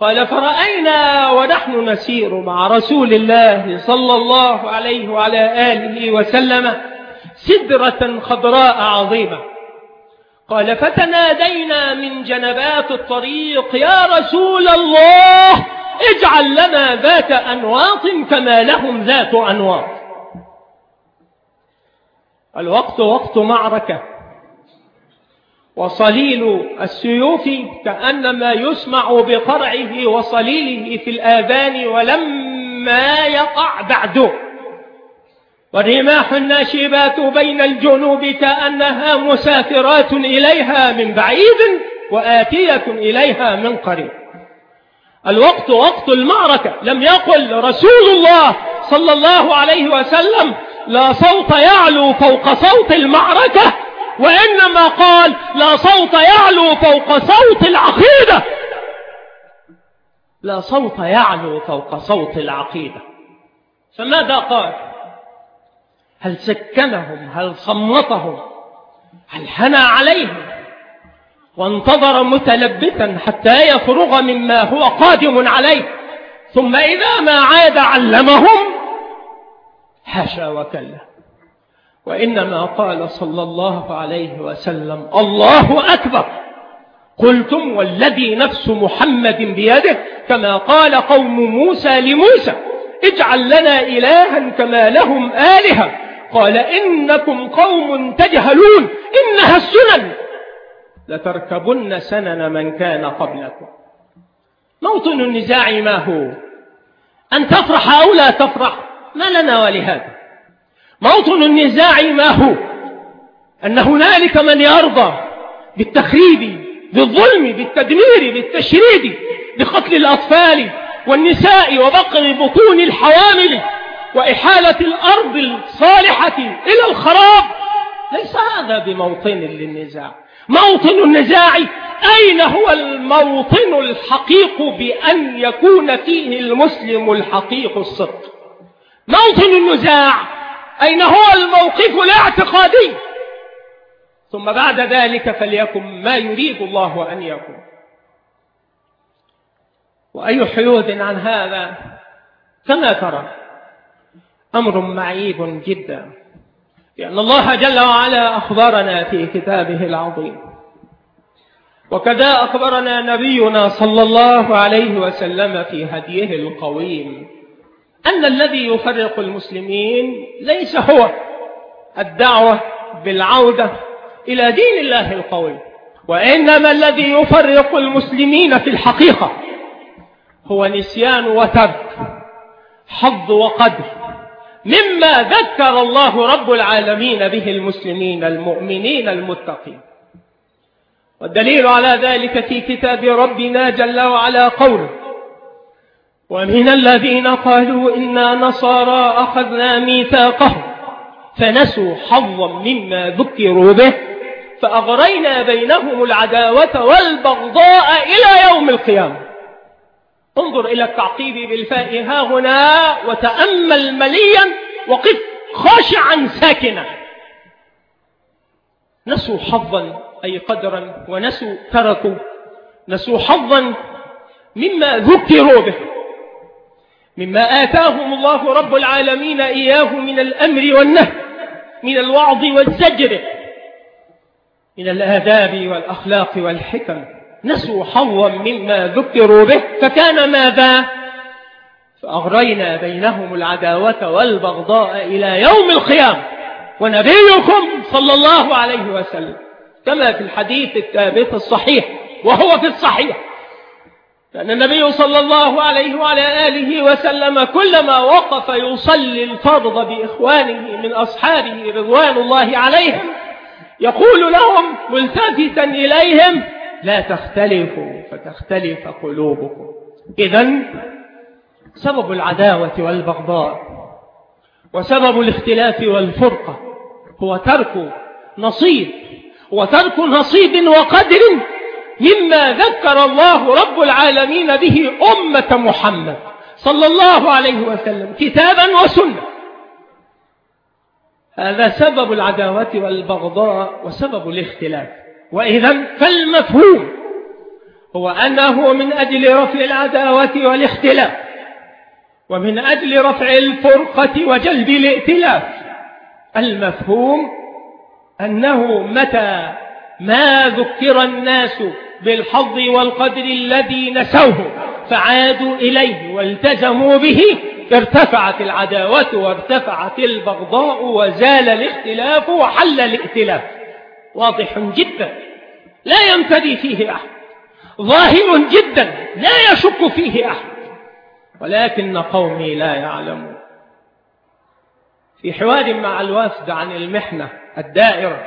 قال فرأينا ونحن نسير مع رسول الله صلى الله عليه وعلى آله وسلم سدرة خضراء عظيمة. قال فتنادينا من جنبات الطريق يا رسول الله اجعل لنا ذات أنواط كما لهم ذات أنواط. الوقت وقت معركة، وصليل السيوف كأنما يسمع بقرعه وصليله في الآذان ولما يقع بعده، والرماح الناشبات بين الجنوب كأنها مسافرات إليها من بعيد وآتية إليها من قريب. الوقت وقت المعركة. لم يقل رسول الله صلى الله عليه وسلم لا صوت يعلو فوق صوت المعركة، وإنما قال لا صوت يعلو فوق صوت العقيدة. لا صوت يعلو فوق صوت العقيدة. فماذا قال؟ هل سكنهم؟ هل صمتهم؟ هل حنى عليهم وانتظر متلبثا حتى يفرغ مما هو قادم عليه، ثم إذا ما عاد علمهم؟ حاشا وكلا. وإنما قال صلى الله عليه وسلم الله أكبر. قلتم والذي نفس محمد بيده، كما قال قوم موسى لموسى اجعل لنا إلها كما لهم آلهة، قال إنكم قوم تجهلون إنها السنن لتركبن سنن من كان قبلكم. موطن النزاع ما هو؟ أن تفرح أو لا تفرح، ما لنا ولهذا. موطن النزاع ما هو؟ أن هنالك من يرضى بالتخريب، بالظلم، بالتدمير، بالتشريد، بقتل الأطفال والنساء وبقر بطون الحوامل وإحالة الأرض الصالحة إلى الخراب. ليس هذا بموطن للنزاع. موطن النزاع أين هو الموطن الحقيق بأن يكون فيه المسلم الحقيق الصدق؟ موطن النزاع أين هو الموقف الاعتقادي؟ ثم بعد ذلك فليكن ما يريد الله أن يكون. وأي حيود عن هذا كما ترى أمر معيب جدا، لأن الله جل وعلا أخبرنا في كتابه العظيم، وكذا أخبرنا نبينا صلى الله عليه وسلم في هديه القويم، أن الذي يفرق المسلمين ليس هو الدعوة بالعودة إلى دين الله القوي، وإنما الذي يفرق المسلمين في الحقيقة هو نسيان وترك، حظ وقدر مما ذكر الله رب العالمين به المسلمين المؤمنين المتقين. والدليل على ذلك في كتاب ربنا جل وعلا قوله ومن الذين قالوا إنا نصارى أخذنا ميثاقهم فنسوا حظا مما ذكروا به فأغرينا بينهم العداوة والبغضاء إلى يوم القيامة. انظر إلى التعقيب بالفاء ها هنا وتأمل مليا وقف خاشعا ساكنا. نسوا حظا أي قدرا، ونسوا تركوا، نسوا حظا مما ذكروا به، مما آتاهم الله رب العالمين إياه من الأمر والنهي، من الوعظ والزجر، من الآداب والأخلاق والحكم. نسوا حظا مما ذكروا به فكان ماذا؟ فأغرينا بينهم العداوة والبغضاء إلى يوم القيامة. ونبيكم صلى الله عليه وسلم كما في الحديث الثابت الصحيح، وهو في الصحيح، لأن النبي صلى الله عليه وعلى آله وسلم كلما وقف يصلي الفرض بإخوانه من أصحابه رضوان الله عليهم يقول لهم ملتفتا إليهم لا تختلفوا فتختلف قلوبكم. إذن سبب العداوة والبغضاء وسبب الاختلاف والفرقة هو ترك نصيب، وترك نصيب وقدر مما ذكر الله رب العالمين به أمة محمد صلى الله عليه وسلم كتابا وسنة. هذا سبب العداوة والبغضاء وسبب الاختلاف. وإذن فالمفهوم هو أنه من أجل رفع العداوة والاختلاف، ومن أجل رفع الفرقة وجلب الائتلاف. المفهوم أنه متى ما ذكر الناس بالحظ والقدر الذي نسوه فعادوا إليه والتزموا به ارتفعت العداوة وارتفعت البغضاء وزال الاختلاف وحل الائتلاف. واضح جدا لا يمتدي فيه أحد، ظاهر جدا لا يشك فيه أحد، ولكن قومي لا يعلمون. في حوار مع الوفد عن المحنة الدائرة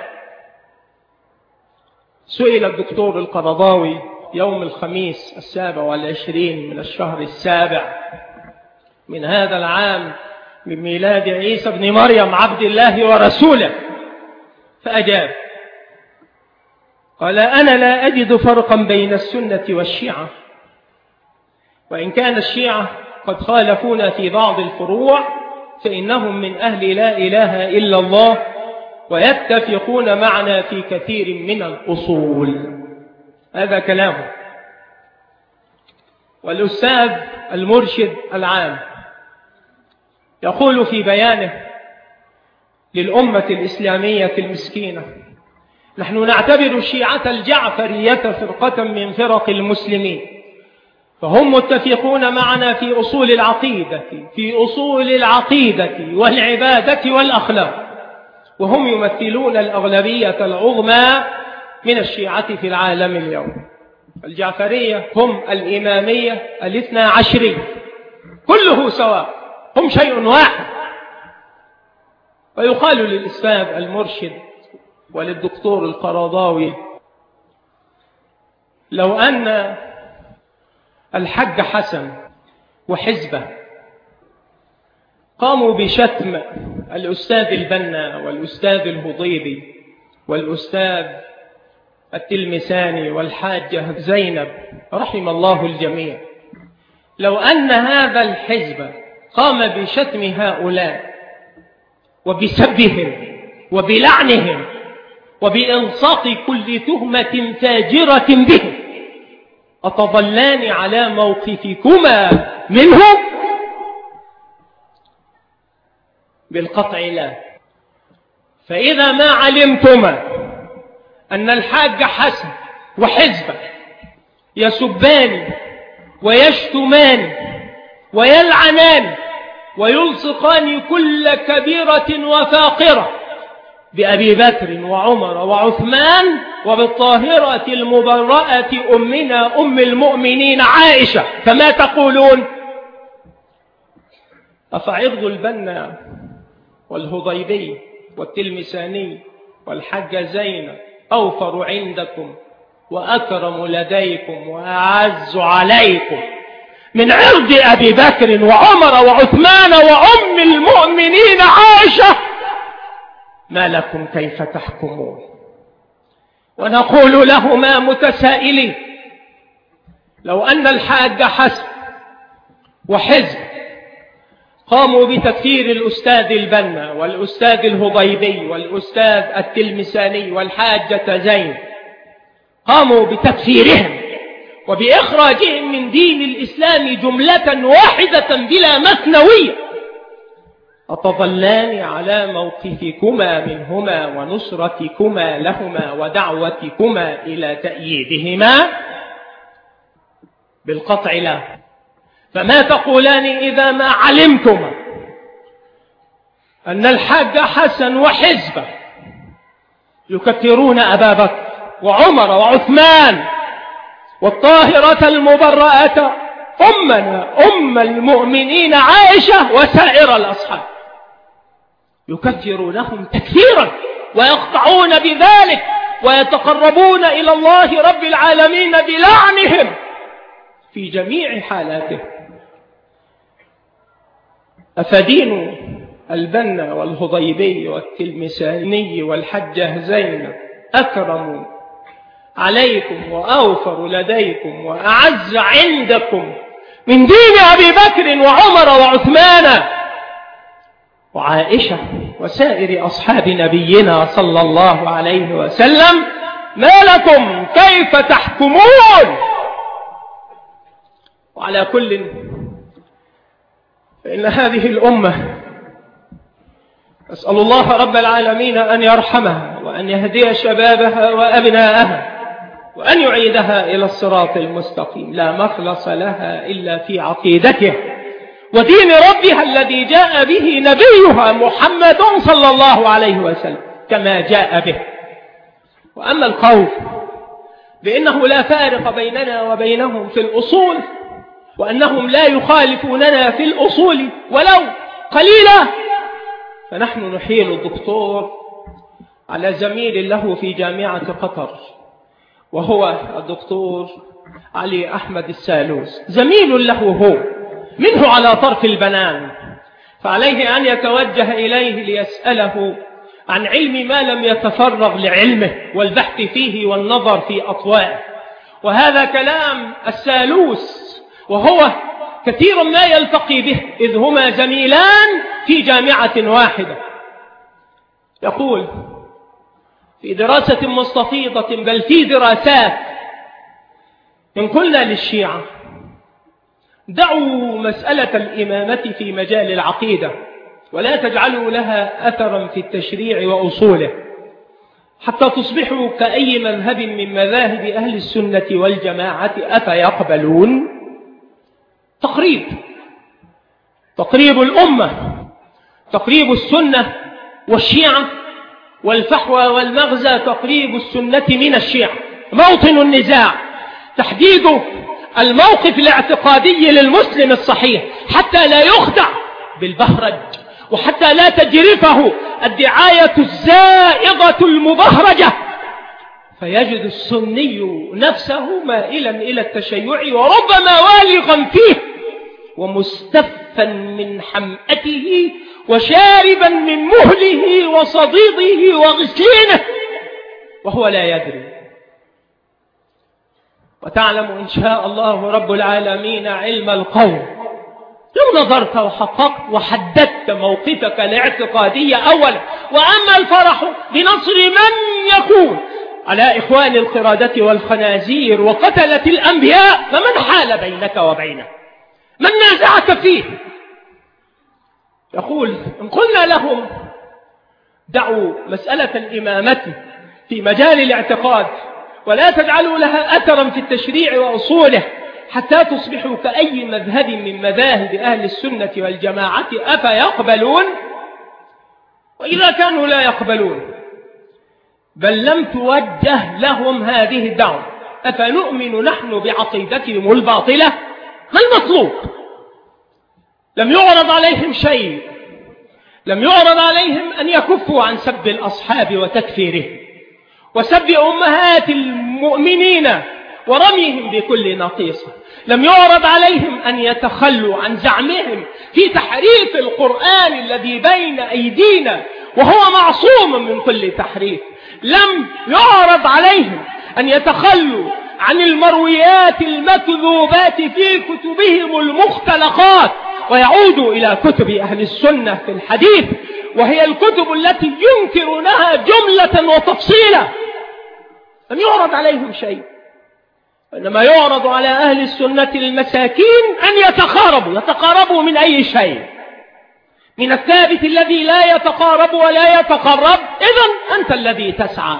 سئل الدكتور القرضاوي يوم الخميس 27 من الشهر السابع من هذا العام من ميلاد عيسى بن مريم عبد الله ورسوله، فأجاب قال: أنا لا أجد فرقا بين السنة والشيعة، وإن كان الشيعة قد خالفونا في بعض الفروع فإنهم من أهل لا إله إلا الله ويتفقون معنا في كثير من الأصول. هذا كلامه. والأستاذ المرشد العام يقول في بيانه للأمة الإسلامية المسكينة: نحن نعتبر الشيعة الجعفرية فرقة من فرق المسلمين، فهم متفقون معنا في أصول العقيدة والعبادة والأخلاق، وهم يمثلون الأغلبية العظمى من الشيعة في العالم اليوم. الجعفرية هم الإمامية 12، كله سواء، هم شيء واحد. ويقال للأستاذ المرشد وللدكتور القرضاوي: لو أن الحج حسن وحزبه قاموا بشتم الأستاذ البنا والأستاذ الهضيبي والأستاذ التلمساني والحاجة زينب رحم الله الجميع، لو أن هذا الحزب قام بشتم هؤلاء وبسبهم وبلعنهم وبإلصاق كل تهمة فاجرة بهم، أتظلان على موقفكما منهم؟ بالقطع لا. فإذا ما علمتما أن الحاج حسن وحزبه يسبان ويشتمان ويلعنان ويلصقان كل كبيرة وفاقرة بأبي بكر وعمر وعثمان وبالطاهرة المبرأة أمنا أم المؤمنين عائشة، فما تقولون؟ أفعرض البنا والهضيبي والتلمساني والحجة زينب أوفر عندكم وأكرم لديكم وأعز عليكم من عرض أبي بكر وعمر وعثمان وأم المؤمنين عائشة؟ ما لكم كيف تحكمون؟ ونقول لهما متسائلين: لو أن الحاج حسن وحزب قاموا بتكفير الأستاذ البنا والأستاذ الهضيبي والأستاذ التلمساني والحاجة زين، قاموا بتكفيرهم وبإخراجهم من دين الإسلام جملة واحدة بلا مثنوية، أتظلان على موقفكما منهما ونصرتكما لهما ودعوتكما إلى تأييدهما؟ بالقطع لا. فما تقولان إذا ما علمتما أن الحاج حسن وحزبه يكفرون أبا بكر وعمر وعثمان والطاهرة المبرأة أمنا أم المؤمنين عائشة وسائر الأصحاب، يكفرونهم تكفيرا ويقطعون بذلك ويتقربون إلى الله رب العالمين بلعنهم في جميع حالاتهم؟ أفدين البنا والهضيبي والتلمساني والحجة زينب أكرم عليكم وأوفر لديكم وأعز عندكم من دين أبي بكر وعمر وعثمان وعائشة وسائر أصحاب نبينا صلى الله عليه وسلم؟ ما لكم كيف تحكمون؟ على كل، فإن هذه الأمة أسأل الله رب العالمين أن يرحمها وأن يهدي شبابها وأبناءها وأن يعيدها إلى الصراط المستقيم، لا مخلص لها إلا في عقيدته ودين ربها الذي جاء به نبيها محمد صلى الله عليه وسلم كما جاء به. وأما القول بأنه لا فارق بيننا وبينهم في الأصول وأنهم لا يخالفوننا في الأصول ولو قليلا، فنحن نحيل الدكتور على زميل له في جامعة قطر وهو الدكتور علي أحمد السالوس، زميل له هو منه على طرف البنان، فعليه أن يتوجه إليه ليسأله عن علم ما لم يتفرغ لعلمه والبحث فيه والنظر في أطوائه. وهذا كلام السالوس وهو كثير ما يلتقي به إذ هما زميلان في جامعة واحدة. يقول في دراسة مستفيضة بل في دراسات: إن قلنا للشيعة دعوا مسألة الإمامة في مجال العقيدة ولا تجعلوا لها أثرا في التشريع وأصوله حتى تصبحوا كأي مذهب من مذاهب أهل السنة والجماعة أفيقبلون؟ تقريب الأمة، تقريب السنة والشيعة، والفحوى والمغزى تقريب السنة من الشيعة. موطن النزاع تحديد الموقف الاعتقادي للمسلم الصحيح حتى لا يخدع بالبهرج وحتى لا تجرفه الدعاية الزائغة المبهرجة فيجد السني نفسه مائلا إلى التشيع وربما والغا فيه ومستفا من حمأته وشاربا من مهله وصديده وغسلينه وهو لا يدري. وتعلم إن شاء الله رب العالمين علم القول لو نظرت وحققت وحددت موقفك الاعتقادي أولا. وأما الفرح بنصر من يكون على إخوان القرادة والخنازير وقتلة الأنبياء فمن حال بينك وبينه؟ من نازعك فيه؟ يقول: إن قلنا لهم دعوا مسألة الإمامة في مجال الاعتقاد ولا تجعلوا لها أثرا في التشريع وأصوله حتى تصبحوا كأي مذهب من مذاهب أهل السنة والجماعة أفيقبلون؟ وإذا كانوا لا يقبلون بل لم توجه لهم هذه الدعوة أفنؤمن نحن بعقيدتهم الباطلة؟ ما المطلوب؟ لم يعرض عليهم شيء، لم يعرض عليهم أن يكفوا عن سب الأصحاب وتكفيرهم وسب أمهات المؤمنين ورميهم بكل نقيصة، لم يعرض عليهم أن يتخلوا عن زعمهم في تحريف القرآن الذي بين أيدينا وهو معصوم من كل تحريف، لم يعرض عليهم أن يتخلوا عن المرويات المكذوبات في كتبهم المختلقات ويعودوا إلى كتب أهل السنة في الحديث وهي الكتب التي ينكرونها جملة وتفصيلا. لم يعرض عليهم شيء، إنما يعرض على أهل السنة المساكين أن يتقاربوا من أي شيء؟ من الثابت الذي لا يتقارب ولا يتقرب، إذن أنت الذي تسعى.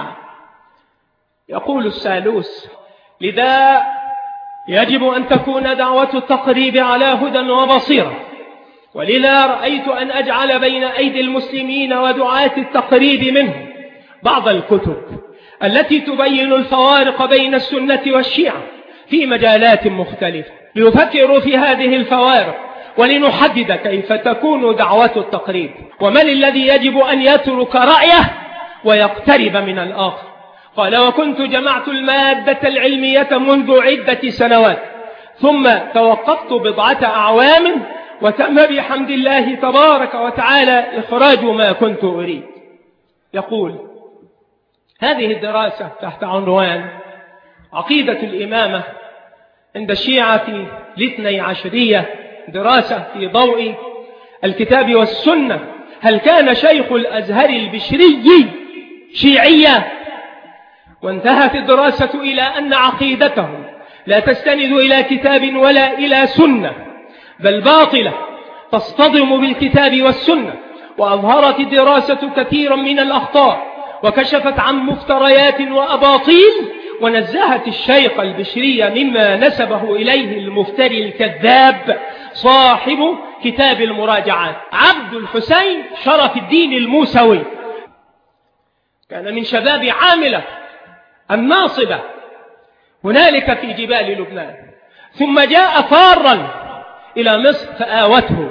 يقول السالوس: لذا يجب أن تكون دعوة التقريب على هدى وبصيرة، ولذا رأيت أن أجعل بين أيدي المسلمين ودعاة التقريب منهم بعض الكتب التي تبين الفوارق بين السنة والشيعة في مجالات مختلفة ليفكروا في هذه الفوارق ولنحدد كيف تكون دعوة التقريب ومن الذي يجب أن يترك رأيه ويقترب من الآخر. قال: وكنت جمعت المادة العلمية منذ عدة سنوات ثم توقفت بضعة أعوام وتم بحمد الله تبارك وتعالى إخراج ما كنت أريد. يقول: هذه الدراسة تحت عنوان عقيدة الإمامة عند الشيعة الاثني عشرية، دراسة في ضوء الكتاب والسنة. هل كان شيخ الأزهر البشري شيعيا؟ وانتهت الدراسة إلى أن عقيدتهم لا تستند إلى كتاب ولا إلى سنة، بل باطلة تصطدم بالكتاب والسنة. وأظهرت الدراسة كثيرا من الأخطاء، وكشفت عن مفتريات وأباطيل، ونزهت الشيخ البشري مما نسبه إليه المفتري الكذاب صاحب كتاب المراجعات عبد الحسين شرف الدين الموسوي. كان من شباب عاملة الناصبة هنالك في جبال لبنان، ثم جاء فارا إلى مصر فآوته،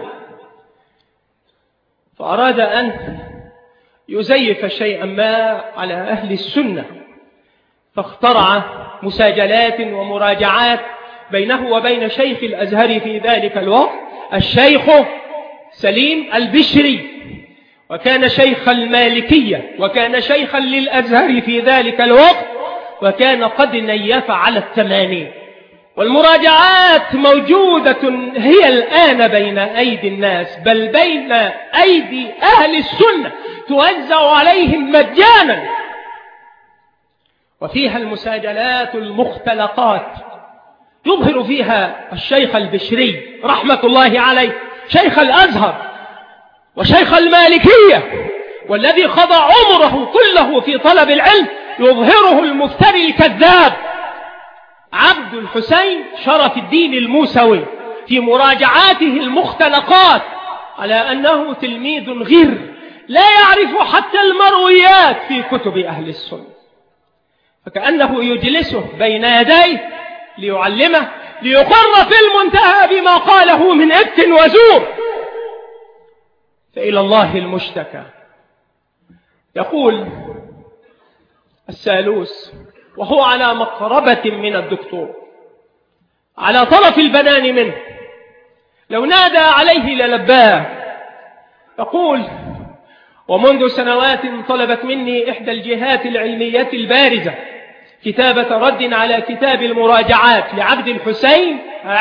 فأراد أن يزيف شيئا ما على أهل السنة، فاخترع مساجلات ومراجعات بينه وبين شيخ الأزهر في ذلك الوقت الشيخ سليم البشري، وكان شيخ المالكية، وكان شيخا للأزهر في ذلك الوقت، وكان قد نيف على 80. والمراجعات موجودة هي الآن بين أيدي الناس، بل بين أيدي أهل السنة، توزع عليهم مجانا، وفيها المساجلات المختلقات يظهر فيها الشيخ البشري رحمة الله عليه شيخ الأزهر وشيخ المالكية، والذي قضى عمره كله في طلب العلم، يظهره المفتري الكذاب عبد الحسين شرف الدين الموسوي في مراجعاته المختلقات على أنه تلميذ غير لا يعرف حتى المرويات في كتب أهل السنة، فكأنه يجلسه بين يديه ليعلمه ليقر في المنتهى بما قاله من إفك وزور. فإلى الله المشتكى. يقول السالوس وهو على مقربة من الدكتور، على طرف البنان منه، لو نادى عليه للباه. يقول ومنذ سنوات طلبت مني إحدى الجهات العلمية البارزة كتابة رد على كتاب المراجعات لعبد الحسين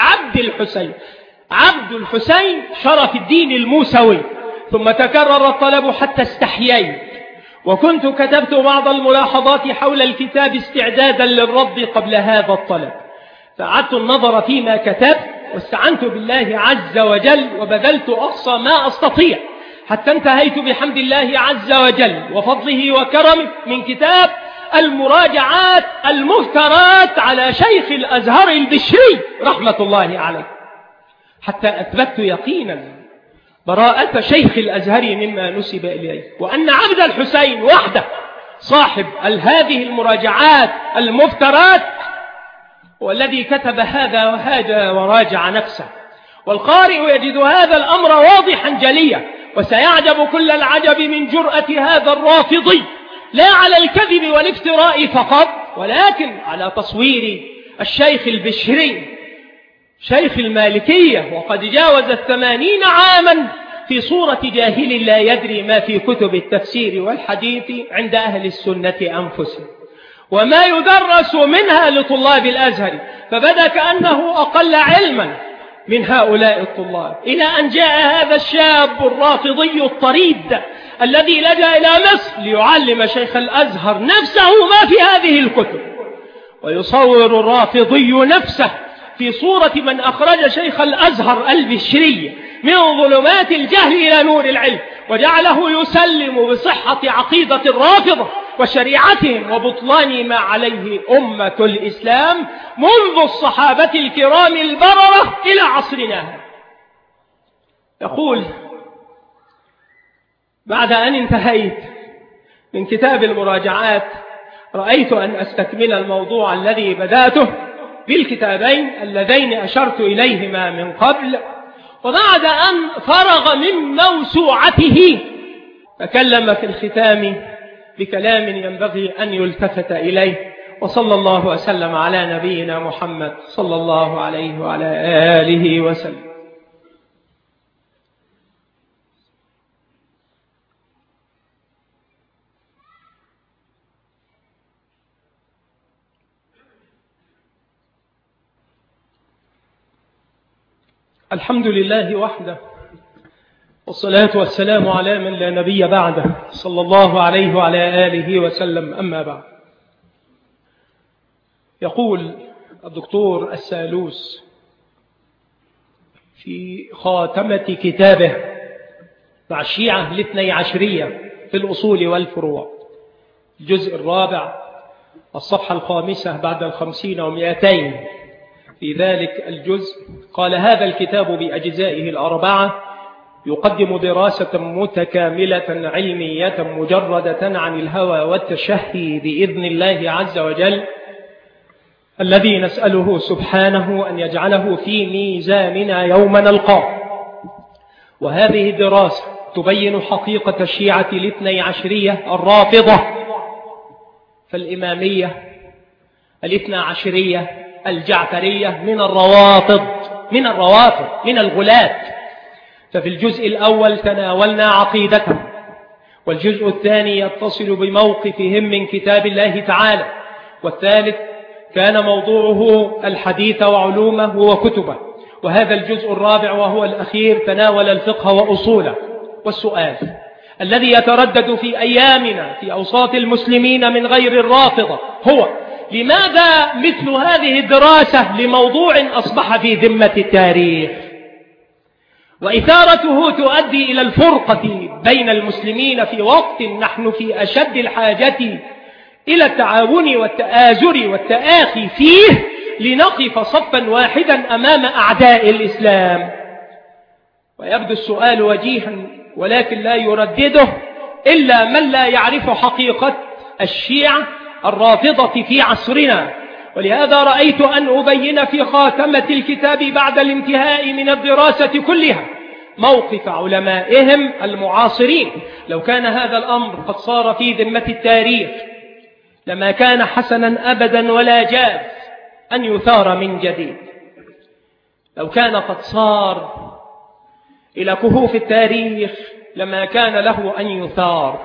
عبد الحسين شرف الدين الموسوي، ثم تكرر الطلب حتى استحييت، وكنت كتبت بعض الملاحظات حول الكتاب استعدادا للرد قبل هذا الطلب، فأعدت النظر فيما كتبت واستعنت بالله عز وجل وبذلت أقصى ما أستطيع، حتى انتهيت بحمد الله عز وجل وفضله وكرمه من كتاب المراجعات المفترات على شيخ الأزهر البشري رحمة الله عليه، حتى أثبت يقينا براءة شيخ الأزهر مما نسب إليه، وأن عبد الحسين وحده صاحب هذه المراجعات المفترات والذي كتب هذا وهذا وراجع نفسه. والقارئ يجد هذا الأمر واضحا جليا، وسيعجب كل العجب من جرأة هذا الرافضي، لا على الكذب والافتراء فقط، ولكن على تصوير الشيخ البشري شيخ المالكية وقد جاوز 80 عاما في صورة جاهل لا يدري ما في كتب التفسير والحديث عند أهل السنة أنفسهم، وما يدرس منها لطلاب الأزهر، فبدا كأنه أقل علما من هؤلاء الطلاب، إلى أن جاء هذا الشاب الرافضي الطريد الذي لجأ إلى مصر ليعلم شيخ الأزهر نفسه ما في هذه الكتب، ويصور الرافضي نفسه في صورة من أخرج شيخ الأزهر البشري من ظلمات الجهل إلى نور العلم، وجعله يسلم بصحة عقيدة الرافضة وشريعتهم وبطلان ما عليه أمة الإسلام منذ الصحابة الكرام البررة إلى عصرنا هذا. يقول بعد أن انتهيت من كتاب المراجعات رأيت أن أستكمل الموضوع الذي بدأته بالكتابين اللذين أشرت إليهما من قبل، وبعد أن فرغ من موسوعته تكلم في الختام بكلام ينبغي أن يلتفت إليه، وصلى الله وسلم على نبينا محمد صلى الله عليه وعلى آله وسلم. الحمد لله وحده، والصلاة والسلام على من لا نبي بعده صلى الله عليه وعلى آله وسلم، أما بعد. يقول الدكتور السالوس في خاتمة كتابه مع الشيعة الاثني عشرية في الأصول والفروع، الجزء الرابع الصفحة 5 بعد 50 و200، في ذلك الجزء قال: هذا الكتاب بأجزائه الأربعة يقدم دراسة متكاملة علمية مجردة عن الهوى والتشهي بإذن الله عز وجل، الذي نسأله سبحانه أن يجعله في ميزاننا يوم نلقاه. وهذه الدراسة تبين حقيقة الشيعة الاثني عشرية الرافضة، فالإمامية الاثنى عشرية الجعفرية من الروافض من الغلاة. ففي الجزء الأول تناولنا عقيدتهم، والجزء الثاني يتصل بموقفهم من كتاب الله تعالى، والثالث كان موضوعه الحديث وعلومه وكتبه، وهذا الجزء الرابع وهو الأخير تناول الفقه وأصوله. والسؤال الذي يتردد في أيامنا في أوساط المسلمين من غير الرافضة هو: لماذا مثل هذه الدراسة لموضوع أصبح في ذمة التاريخ؟ وإثارته تؤدي إلى الفرقة بين المسلمين في وقت نحن في أشد الحاجة إلى التعاون والتآزر والتآخي فيه لنقف صفا واحدا أمام أعداء الإسلام. ويبدو السؤال وجيها، ولكن لا يردده إلا من لا يعرف حقيقة الشيعة الرافضة في عصرنا. ولهذا رأيت أن أبين في خاتمة الكتاب بعد الانتهاء من الدراسة كلها موقف علمائهم المعاصرين. لو كان هذا الأمر قد صار في ذمة التاريخ لما كان حسنا أبدا ولا جاز أن يثار من جديد. لو كان قد صار إلى كهوف التاريخ لما كان له أن يثار.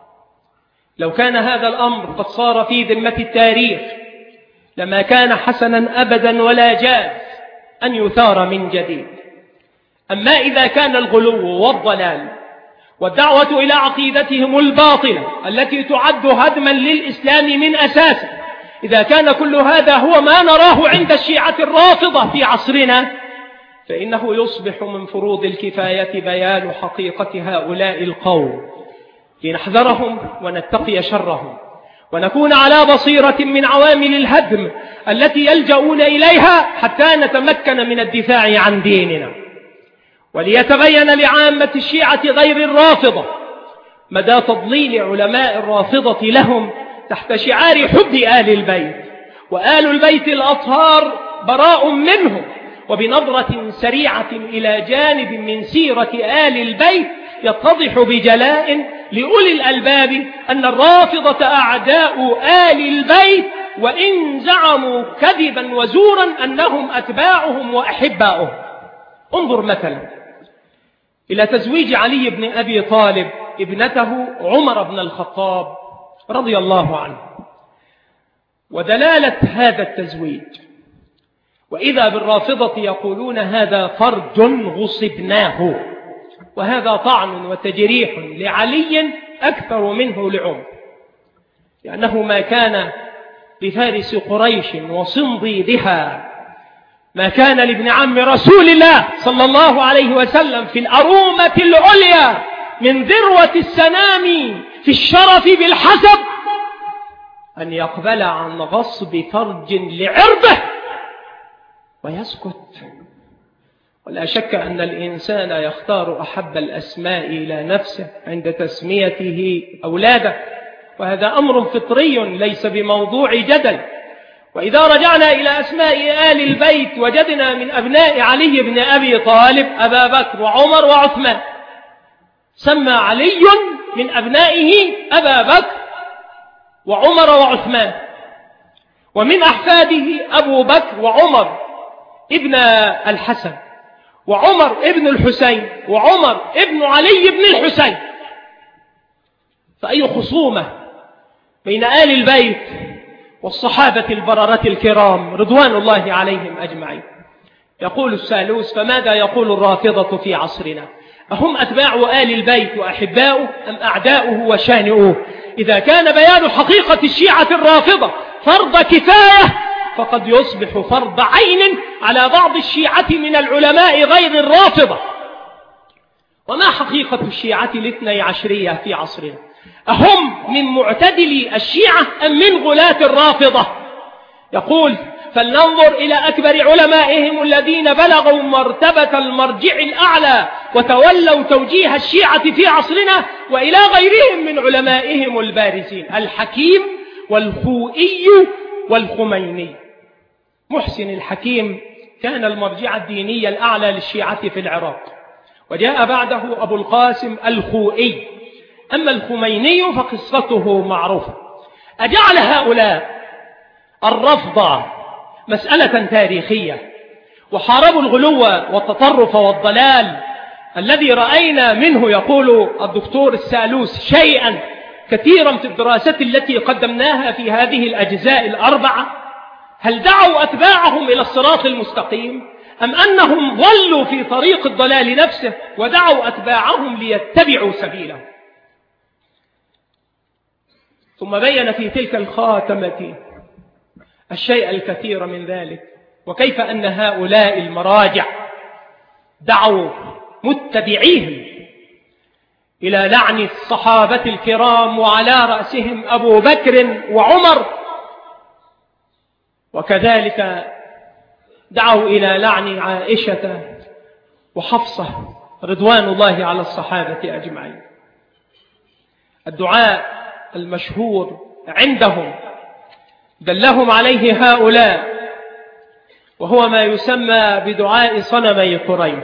لو كان هذا الأمر قد صار في ذمة التاريخ لما كان حسنا أبدا ولا جاز أن يثار من جديد. أما إذا كان الغلو والضلال والدعوة إلى عقيدتهم الباطلة التي تعد هدما للإسلام من أساسه، إذا كان كل هذا هو ما نراه عند الشيعة الرافضة في عصرنا، فإنه يصبح من فروض الكفاية بيان حقيقة هؤلاء القوم لنحذرهم ونتقي شرهم، ونكون على بصيرة من عوامل الهدم التي يلجؤون إليها حتى نتمكن من الدفاع عن ديننا. وليتبين لعامة الشيعة غير الرافضة مدى تضليل علماء الرافضة لهم تحت شعار حب آل البيت، وآل البيت الأطهار براء منهم. وبنظرة سريعة إلى جانب من سيرة آل البيت يتضح بجلاء لأولي الألباب أن الرافضة أعداء آل البيت، وإن زعموا كذبا وزورا أنهم أتباعهم وأحباؤهم. انظر مثلا إلى تزويج علي بن أبي طالب ابنته عمر بن الخطاب رضي الله عنه ودلالة هذا التزويج. وإذا بالرافضة يقولون هذا فرج غصبناه، وهذا طعن وتجريح لعلي أكثر منه لعمر، لأنه ما كان لفارس قريش وصنضيدها، ما كان لابن عم رسول الله صلى الله عليه وسلم في الأرومة العليا من ذروة السنام في الشرف بالحسب أن يقبل عن غصب فرج لعرضه ويسكت. ولا شك أن الإنسان يختار أحب الأسماء إلى نفسه عند تسميته أولاده، وهذا أمر فطري ليس بموضوع جدل. وإذا رجعنا إلى أسماء آل البيت وجدنا من أبناء علي بن أبي طالب أبا بكر وعمر وعثمان، سمى علي من أبنائه أبا بكر وعمر وعثمان، ومن أحفاده أبو بكر وعمر ابن الحسن وعمر ابن الحسين وعمر ابن علي بن الحسين. فأي خصومة بين آل البيت والصحابة البررة الكرام رضوان الله عليهم أجمعين. يقول السالوس: فماذا يقول الرافضة في عصرنا؟ أهم أتباع آل البيت وأحباؤه أم أعداؤه وشانئوه؟ إذا كان بيان حقيقة الشيعة الرافضة فرض كفاية فقد يصبح فرض عين على بعض الشيعة من العلماء غير الرافضة. وما حقيقة الشيعة الاثني عشرية في عصرنا؟ أهم من معتدلي الشيعة أم من غلاة الرافضة؟ يقول: فلننظر إلى أكبر علمائهم الذين بلغوا مرتبة المرجع الأعلى وتولوا توجيه الشيعة في عصرنا، وإلى غيرهم من علمائهم البارزين: الحكيم والخوئي والخميني. محسن الحكيم كان المرجع الديني الأعلى للشيعة في العراق، وجاء بعده أبو القاسم الخوئي. أما الخميني فقصته معروفة. أجعل هؤلاء الرفض مسألة تاريخية وحاربوا الغلو والتطرف والضلال الذي رأينا منه، يقول الدكتور السالوس، شيئا كثيرا في الدراسات التي قدمناها في هذه الأجزاء الأربعة؟ هل دعوا أتباعهم إلى الصراط المستقيم أم أنهم ضلوا في طريق الضلال نفسه ودعوا أتباعهم ليتبعوا سبيله؟ ثم بين في تلك الخاتمة الشيء الكثير من ذلك، وكيف أن هؤلاء المراجع دعوا متبعيهم إلى لعن الصحابة الكرام، وعلى رأسهم أبو بكر وعمر، وكذلك دعوا إلى لعن عائشة وحفصة رضوان الله على الصحابة أجمعين. الدعاء المشهور عندهم دلهم عليه هؤلاء، وهو ما يسمى بدعاء صنمي قريش.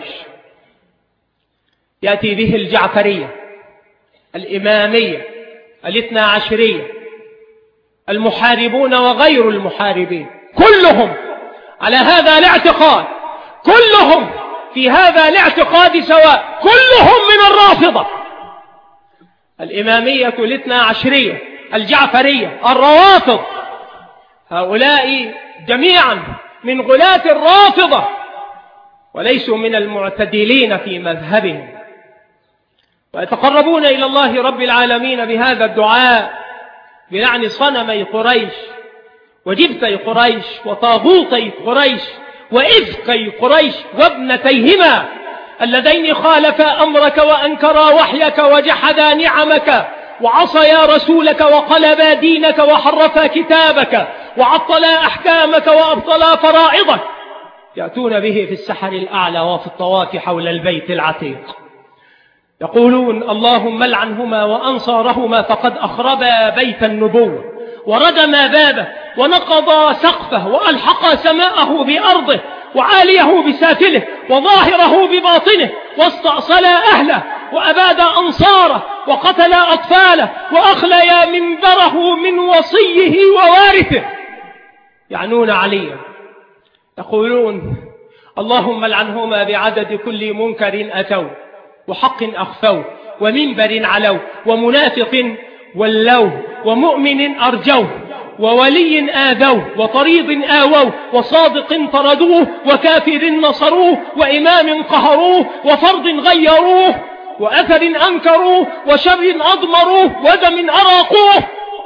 يأتي به الجعفرية، الإمامية، الاثنى عشرية، المحاربون وغير المحاربين، كلهم على هذا الاعتقاد، كلهم في هذا الاعتقاد سواء، كلهم من الرافضة. الإمامية، الاثنى عشرية، الجعفرية، الروافض، هؤلاء جميعا من غلاة الرافضة وليسوا من المعتدلين في مذهبهم، ويتقربون إلى الله رب العالمين بهذا الدعاء بلعن صنمي قريش وجبتي قريش وطاغوتي قريش وإفكي قريش وابنتيهما اللذين خالفا أمرك وأنكرا وحيك وجحدا نعمك وعصيا رسولك وقلبا دينك وحرفا كتابك وعطلا أحكامك وأبطلا فرائضك، يأتون به في السحر الأعلى وفي الطواف حول البيت العتيق، يقولون: اللهم لعنهما وأنصارهما فقد أخربا بيت النبوة وردما بابه ونقضا سقفه وألحق سماءه بأرضه وعاليه بسافله وظاهره بباطنه واستأصلا أهله وأباد أنصاره وقتلا أطفاله وأخليا منبره من وصيه ووارثه. يعنون عليا، يقولون: اللهم لعنهما بعدد كل منكر أتوا وحق أخفوا ومنبر علوا ومنافق ولوا ومؤمن أرجوه وولي آذوه وطريد آووه وصادق طردوه وكافر نصروه وإمام قهروه وفرض غيروه وأثر أنكروه وشر أضمروه ودم أراقوه.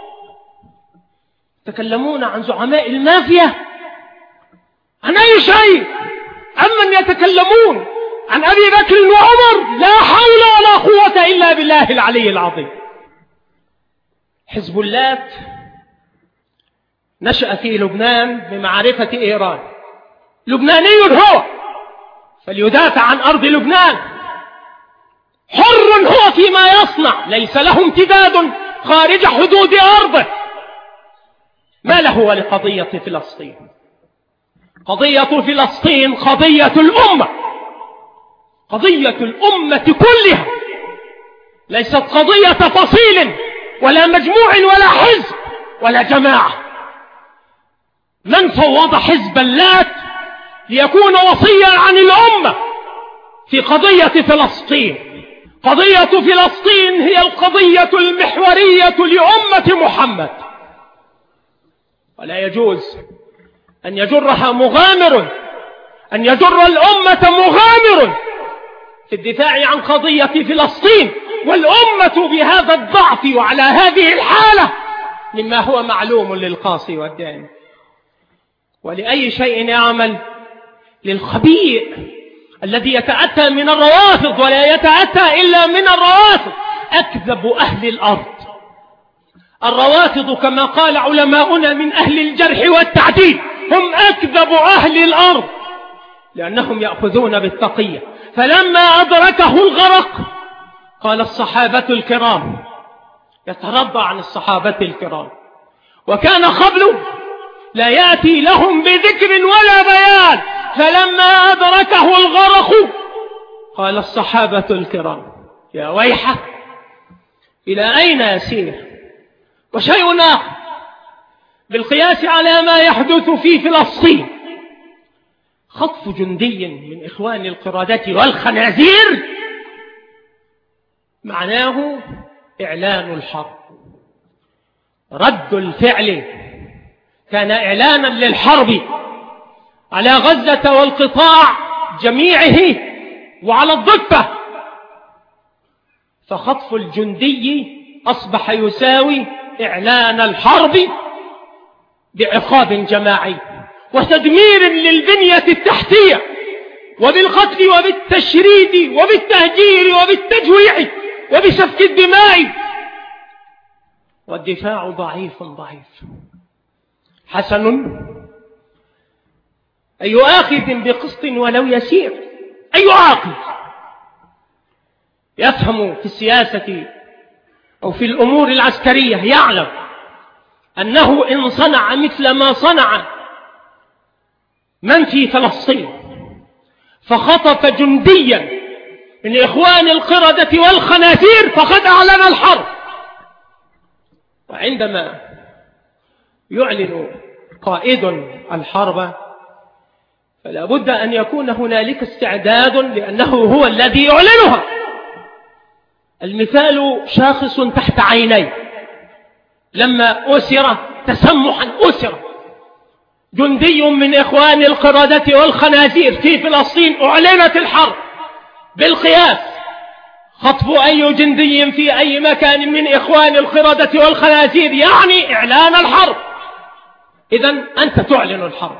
تكلمون عن زعماء المافيا، عن أي شيء؟ أمن يتكلمون؟ عن أبي بكر وعمر؟ لا حول ولا قوة إلا بالله العلي العظيم. حزب الله نشأ في لبنان بمعرفة إيران، لبناني هو، فليدافع عن أرض لبنان، حر هو فيما يصنع، ليس له امتداد خارج حدود أرضه. ما له ولقضية فلسطين؟ قضية فلسطين قضية الأمة، قضية الأمة كلها، ليست قضية فصيل ولا مجموع ولا حزب ولا جماعة. من فوض حزب اللات ليكون وصيا عن الأمة في قضية فلسطين؟ قضية فلسطين هي القضية المحورية لأمة محمد، ولا يجوز أن يجرها مغامر، أن يجر الأمة مغامر في الدفاع عن قضية فلسطين، والأمة بهذا الضعف وعلى هذه الحالة مما هو معلوم للقاصي والداني. ولأي شيء يعمل؟ للخبيء الذي يتأتى من الروافض، ولا يتأتى إلا من الروافض. أكذب أهل الأرض الروافض، كما قال علماؤنا من أهل الجرح والتعديل، هم أكذب أهل الأرض، لأنهم يأخذون بالتقية. فلما أدركه الغرق قال الصحابة الكرام، يترضى عن الصحابة الكرام، وكان قبله لا يأتي لهم بذكر ولا بيان، فلما أدركه الغرق قال الصحابة الكرام: يا ويحه، إلى أين يسير؟ وشيء آخر بالقياس على ما يحدث في فلسطين، خطف جندي من إخوان القردة والخنازير معناه إعلان الحرب. رد الفعل كان إعلانا للحرب على غزة والقطاع جميعه وعلى الضفة، فخطف الجندي أصبح يساوي إعلان الحرب بعقاب جماعي وتدمير للبنية التحتية، وبالقتل وبالتشريد وبالتهجير وبالتجويع وبسفك الدماء، والدفاع ضعيف. حسن، أي آخذ بقسط ولو يسير، أي عاقل يفهم في السياسة أو في الأمور العسكرية يعلم أنه إن صنع مثل ما صنع من في فلسطين، فخطف جنديا من إخوان القردة والخنازير، فقد أعلن الحرب. وعندما يعلن قائد الحرب فلا بد أن يكون هنالك استعداد، لأنه هو الذي يعلنها. المثال شاخص تحت عينيه، لما أسر تسمحا جندي من إخوان القردة والخنازير في فلسطين، أعلنت الحرب. بالقياس خطف أي جندي في أي مكان من إخوان القردة والخنازير يعني إعلان الحرب. إذن أنت تعلن الحرب.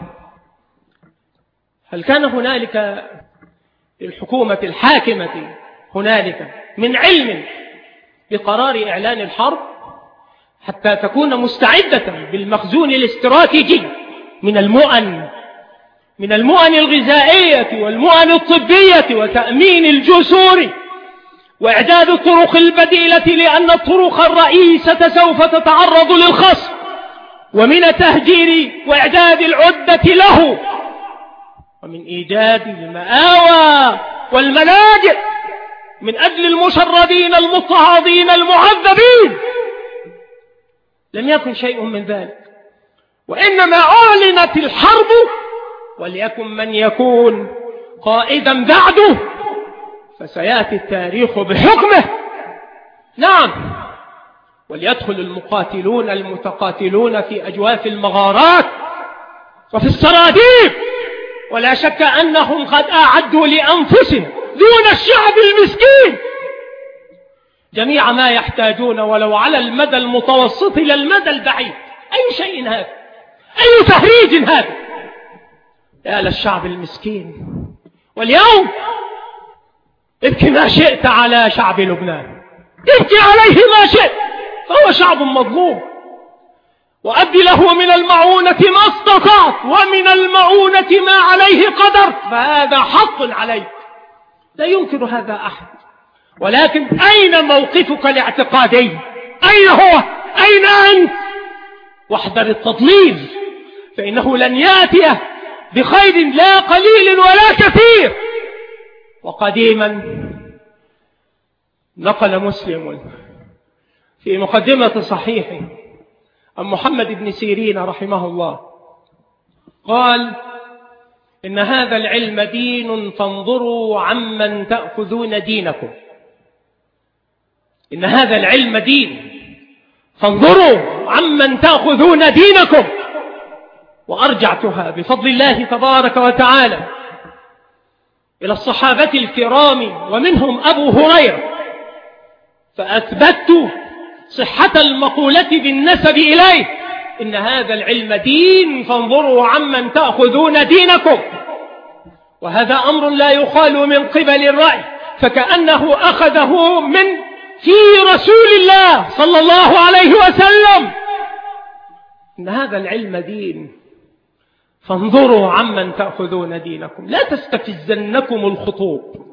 هل كان هنالك للحكومة الحاكمة هنالك من علم بقرار إعلان الحرب حتى تكون مستعدة بالمخزون الاستراتيجي من المؤن الغذائية والمؤن الطبية وتأمين الجسور وإعداد الطرق البديلة، لأن الطرق الرئيسة سوف تتعرض للخصم، ومن التهجير وإعداد العدة له، ومن إيجاد المآوى والملاجئ من أجل المشردين المضطهدين المعذبين. لم يكن شيء من ذلك، وإنما أعلنت الحرب، وليكن من يكون قائدا بعده فسيأتي التاريخ بحكمه. نعم، وليدخل المقاتلون المتقاتلون في أجواف المغارات وفي السراديب، ولا شك أنهم قد أعدوا لأنفسهم دون الشعب المسكين جميع ما يحتاجون، ولو على المدى المتوسط إلى المدى البعيد. أي شيء هذا؟ أي تهريج هذا؟ يا للشعب المسكين. واليوم ابكي ما شئت على شعب لبنان، ابكي عليه ما شئت، فهو شعب مظلوم، وأدي له من المعونة ما استطعت، ومن المعونة ما عليه قدر، فهذا حق عليك، لا ينكر هذا أحد. ولكن أين موقفك الاعتقادي؟ أين هو؟ أين أنت؟ واحذر التضليل، فإنه لن يأتي بخير لا قليل ولا كثير. وقديما نقل مسلم في مقدمة صحيحه عن محمد بن سيرين رحمه الله قال: إن هذا العلم دين، فانظروا عمن تأخذون دينكم. إن هذا العلم دين، فانظروا عمن تأخذون دينكم. وأرجعتها بفضل الله تبارك وتعالى إلى الصحابة الكرام، ومنهم أبو هريرة، فأثبتت صحة المقولة بالنسب إليه، إن هذا العلم دين فانظروا عمن تأخذون دينكم. وهذا أمر لا يقال من قبل الرأي، فكأنه أخذه من في رسول الله صلى الله عليه وسلم، إن هذا العلم دين فانظروا عمن تأخذون دينكم. لا تستفزنكم الخطوب،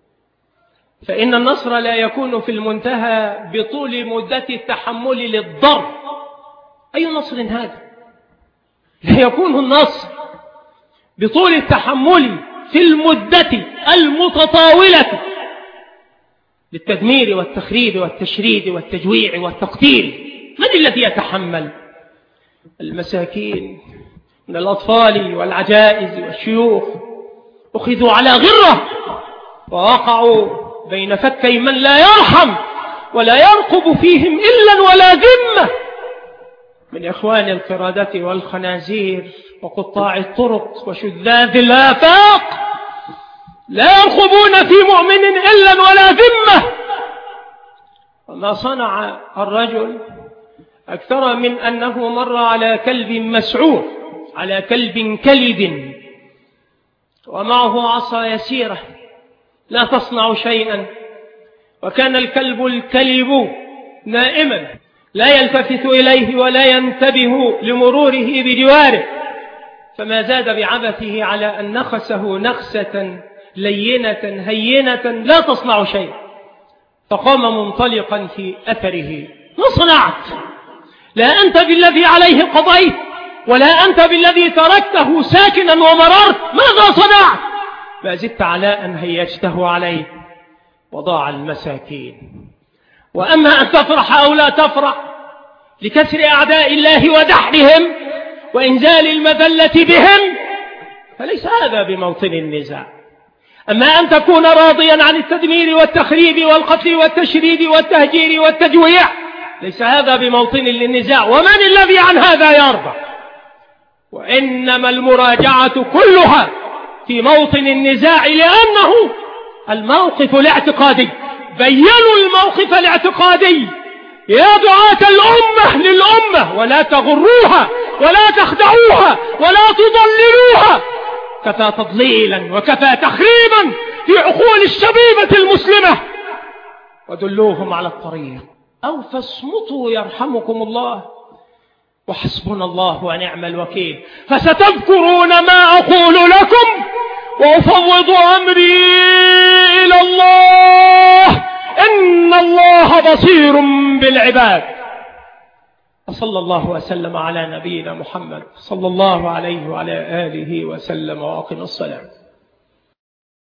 فإن النصر لا يكون في المنتهى بطول مدة التحمل للضرب. أي نصر هذا؟ لا يكون النصر بطول التحمل في المدة المتطاولة للتدمير والتخريب والتشريد والتجويع والتقتيل. من الذي يتحمل؟ المساكين من الأطفال والعجائز والشيوخ أخذوا على غرة ووقعوا بين فكي من لا يرحم ولا يرقب فيهم إلا ولا ذمة من إخوان القردة والخنازير وقطاع الطرق وشذاذ الآفاق، لا يرقبون في مؤمن إلا ولا ذمة. وما صنع الرجل أكثر من أنه مر على كلب مسعور، على كلب كلب ومعه عصا يسيرة لا تصنع شيئا، وكان الكلب الكلب نائما لا يلتفت إليه ولا ينتبه لمروره بجواره، فما زاد بعبثه على أن نخسه نخسة لينة هينة لا تصنع شيئا، فقام منطلقا في أثره. ما صنعت؟ لا أنت بالذي عليه قضيت ولا أنت بالذي تركته ساكنا ومررت. ماذا صنعت؟ ما زدت على أن هيجته عليه وضاع المساكين. وأما أن تفرح أو لا تفرح لكسر أعداء الله ودحرهم وإنزال المذلة بهم فليس هذا بموطن النزاع. أما أن تكون راضيا عن التدمير والتخريب والقتل والتشريد والتهجير والتجويع ليس هذا بموطن للنزاع. ومن الذي عن هذا يرضى؟ وإنما المراجعة كلها في موطن النزاع، لأنه الموقف الاعتقادي. بيّنوا الموقف الاعتقادي يا دعاة الأمة للأمة، ولا تغروها ولا تخدعوها ولا تضللوها. كفى تضليلا وكفى تخريبا في عقول الشبيبة المسلمة، ودلوهم على الطريق أو فاصمتوا يرحمكم الله، وحسبنا الله ونعم الوكيل. فستذكرون ما أقول لكم وأفوض أمري إلى الله، إن الله بصير بالعباد. وصلى الله وسلم على نبينا محمد صلى الله عليه وعلى آله وسلم، وأقم الصلاة.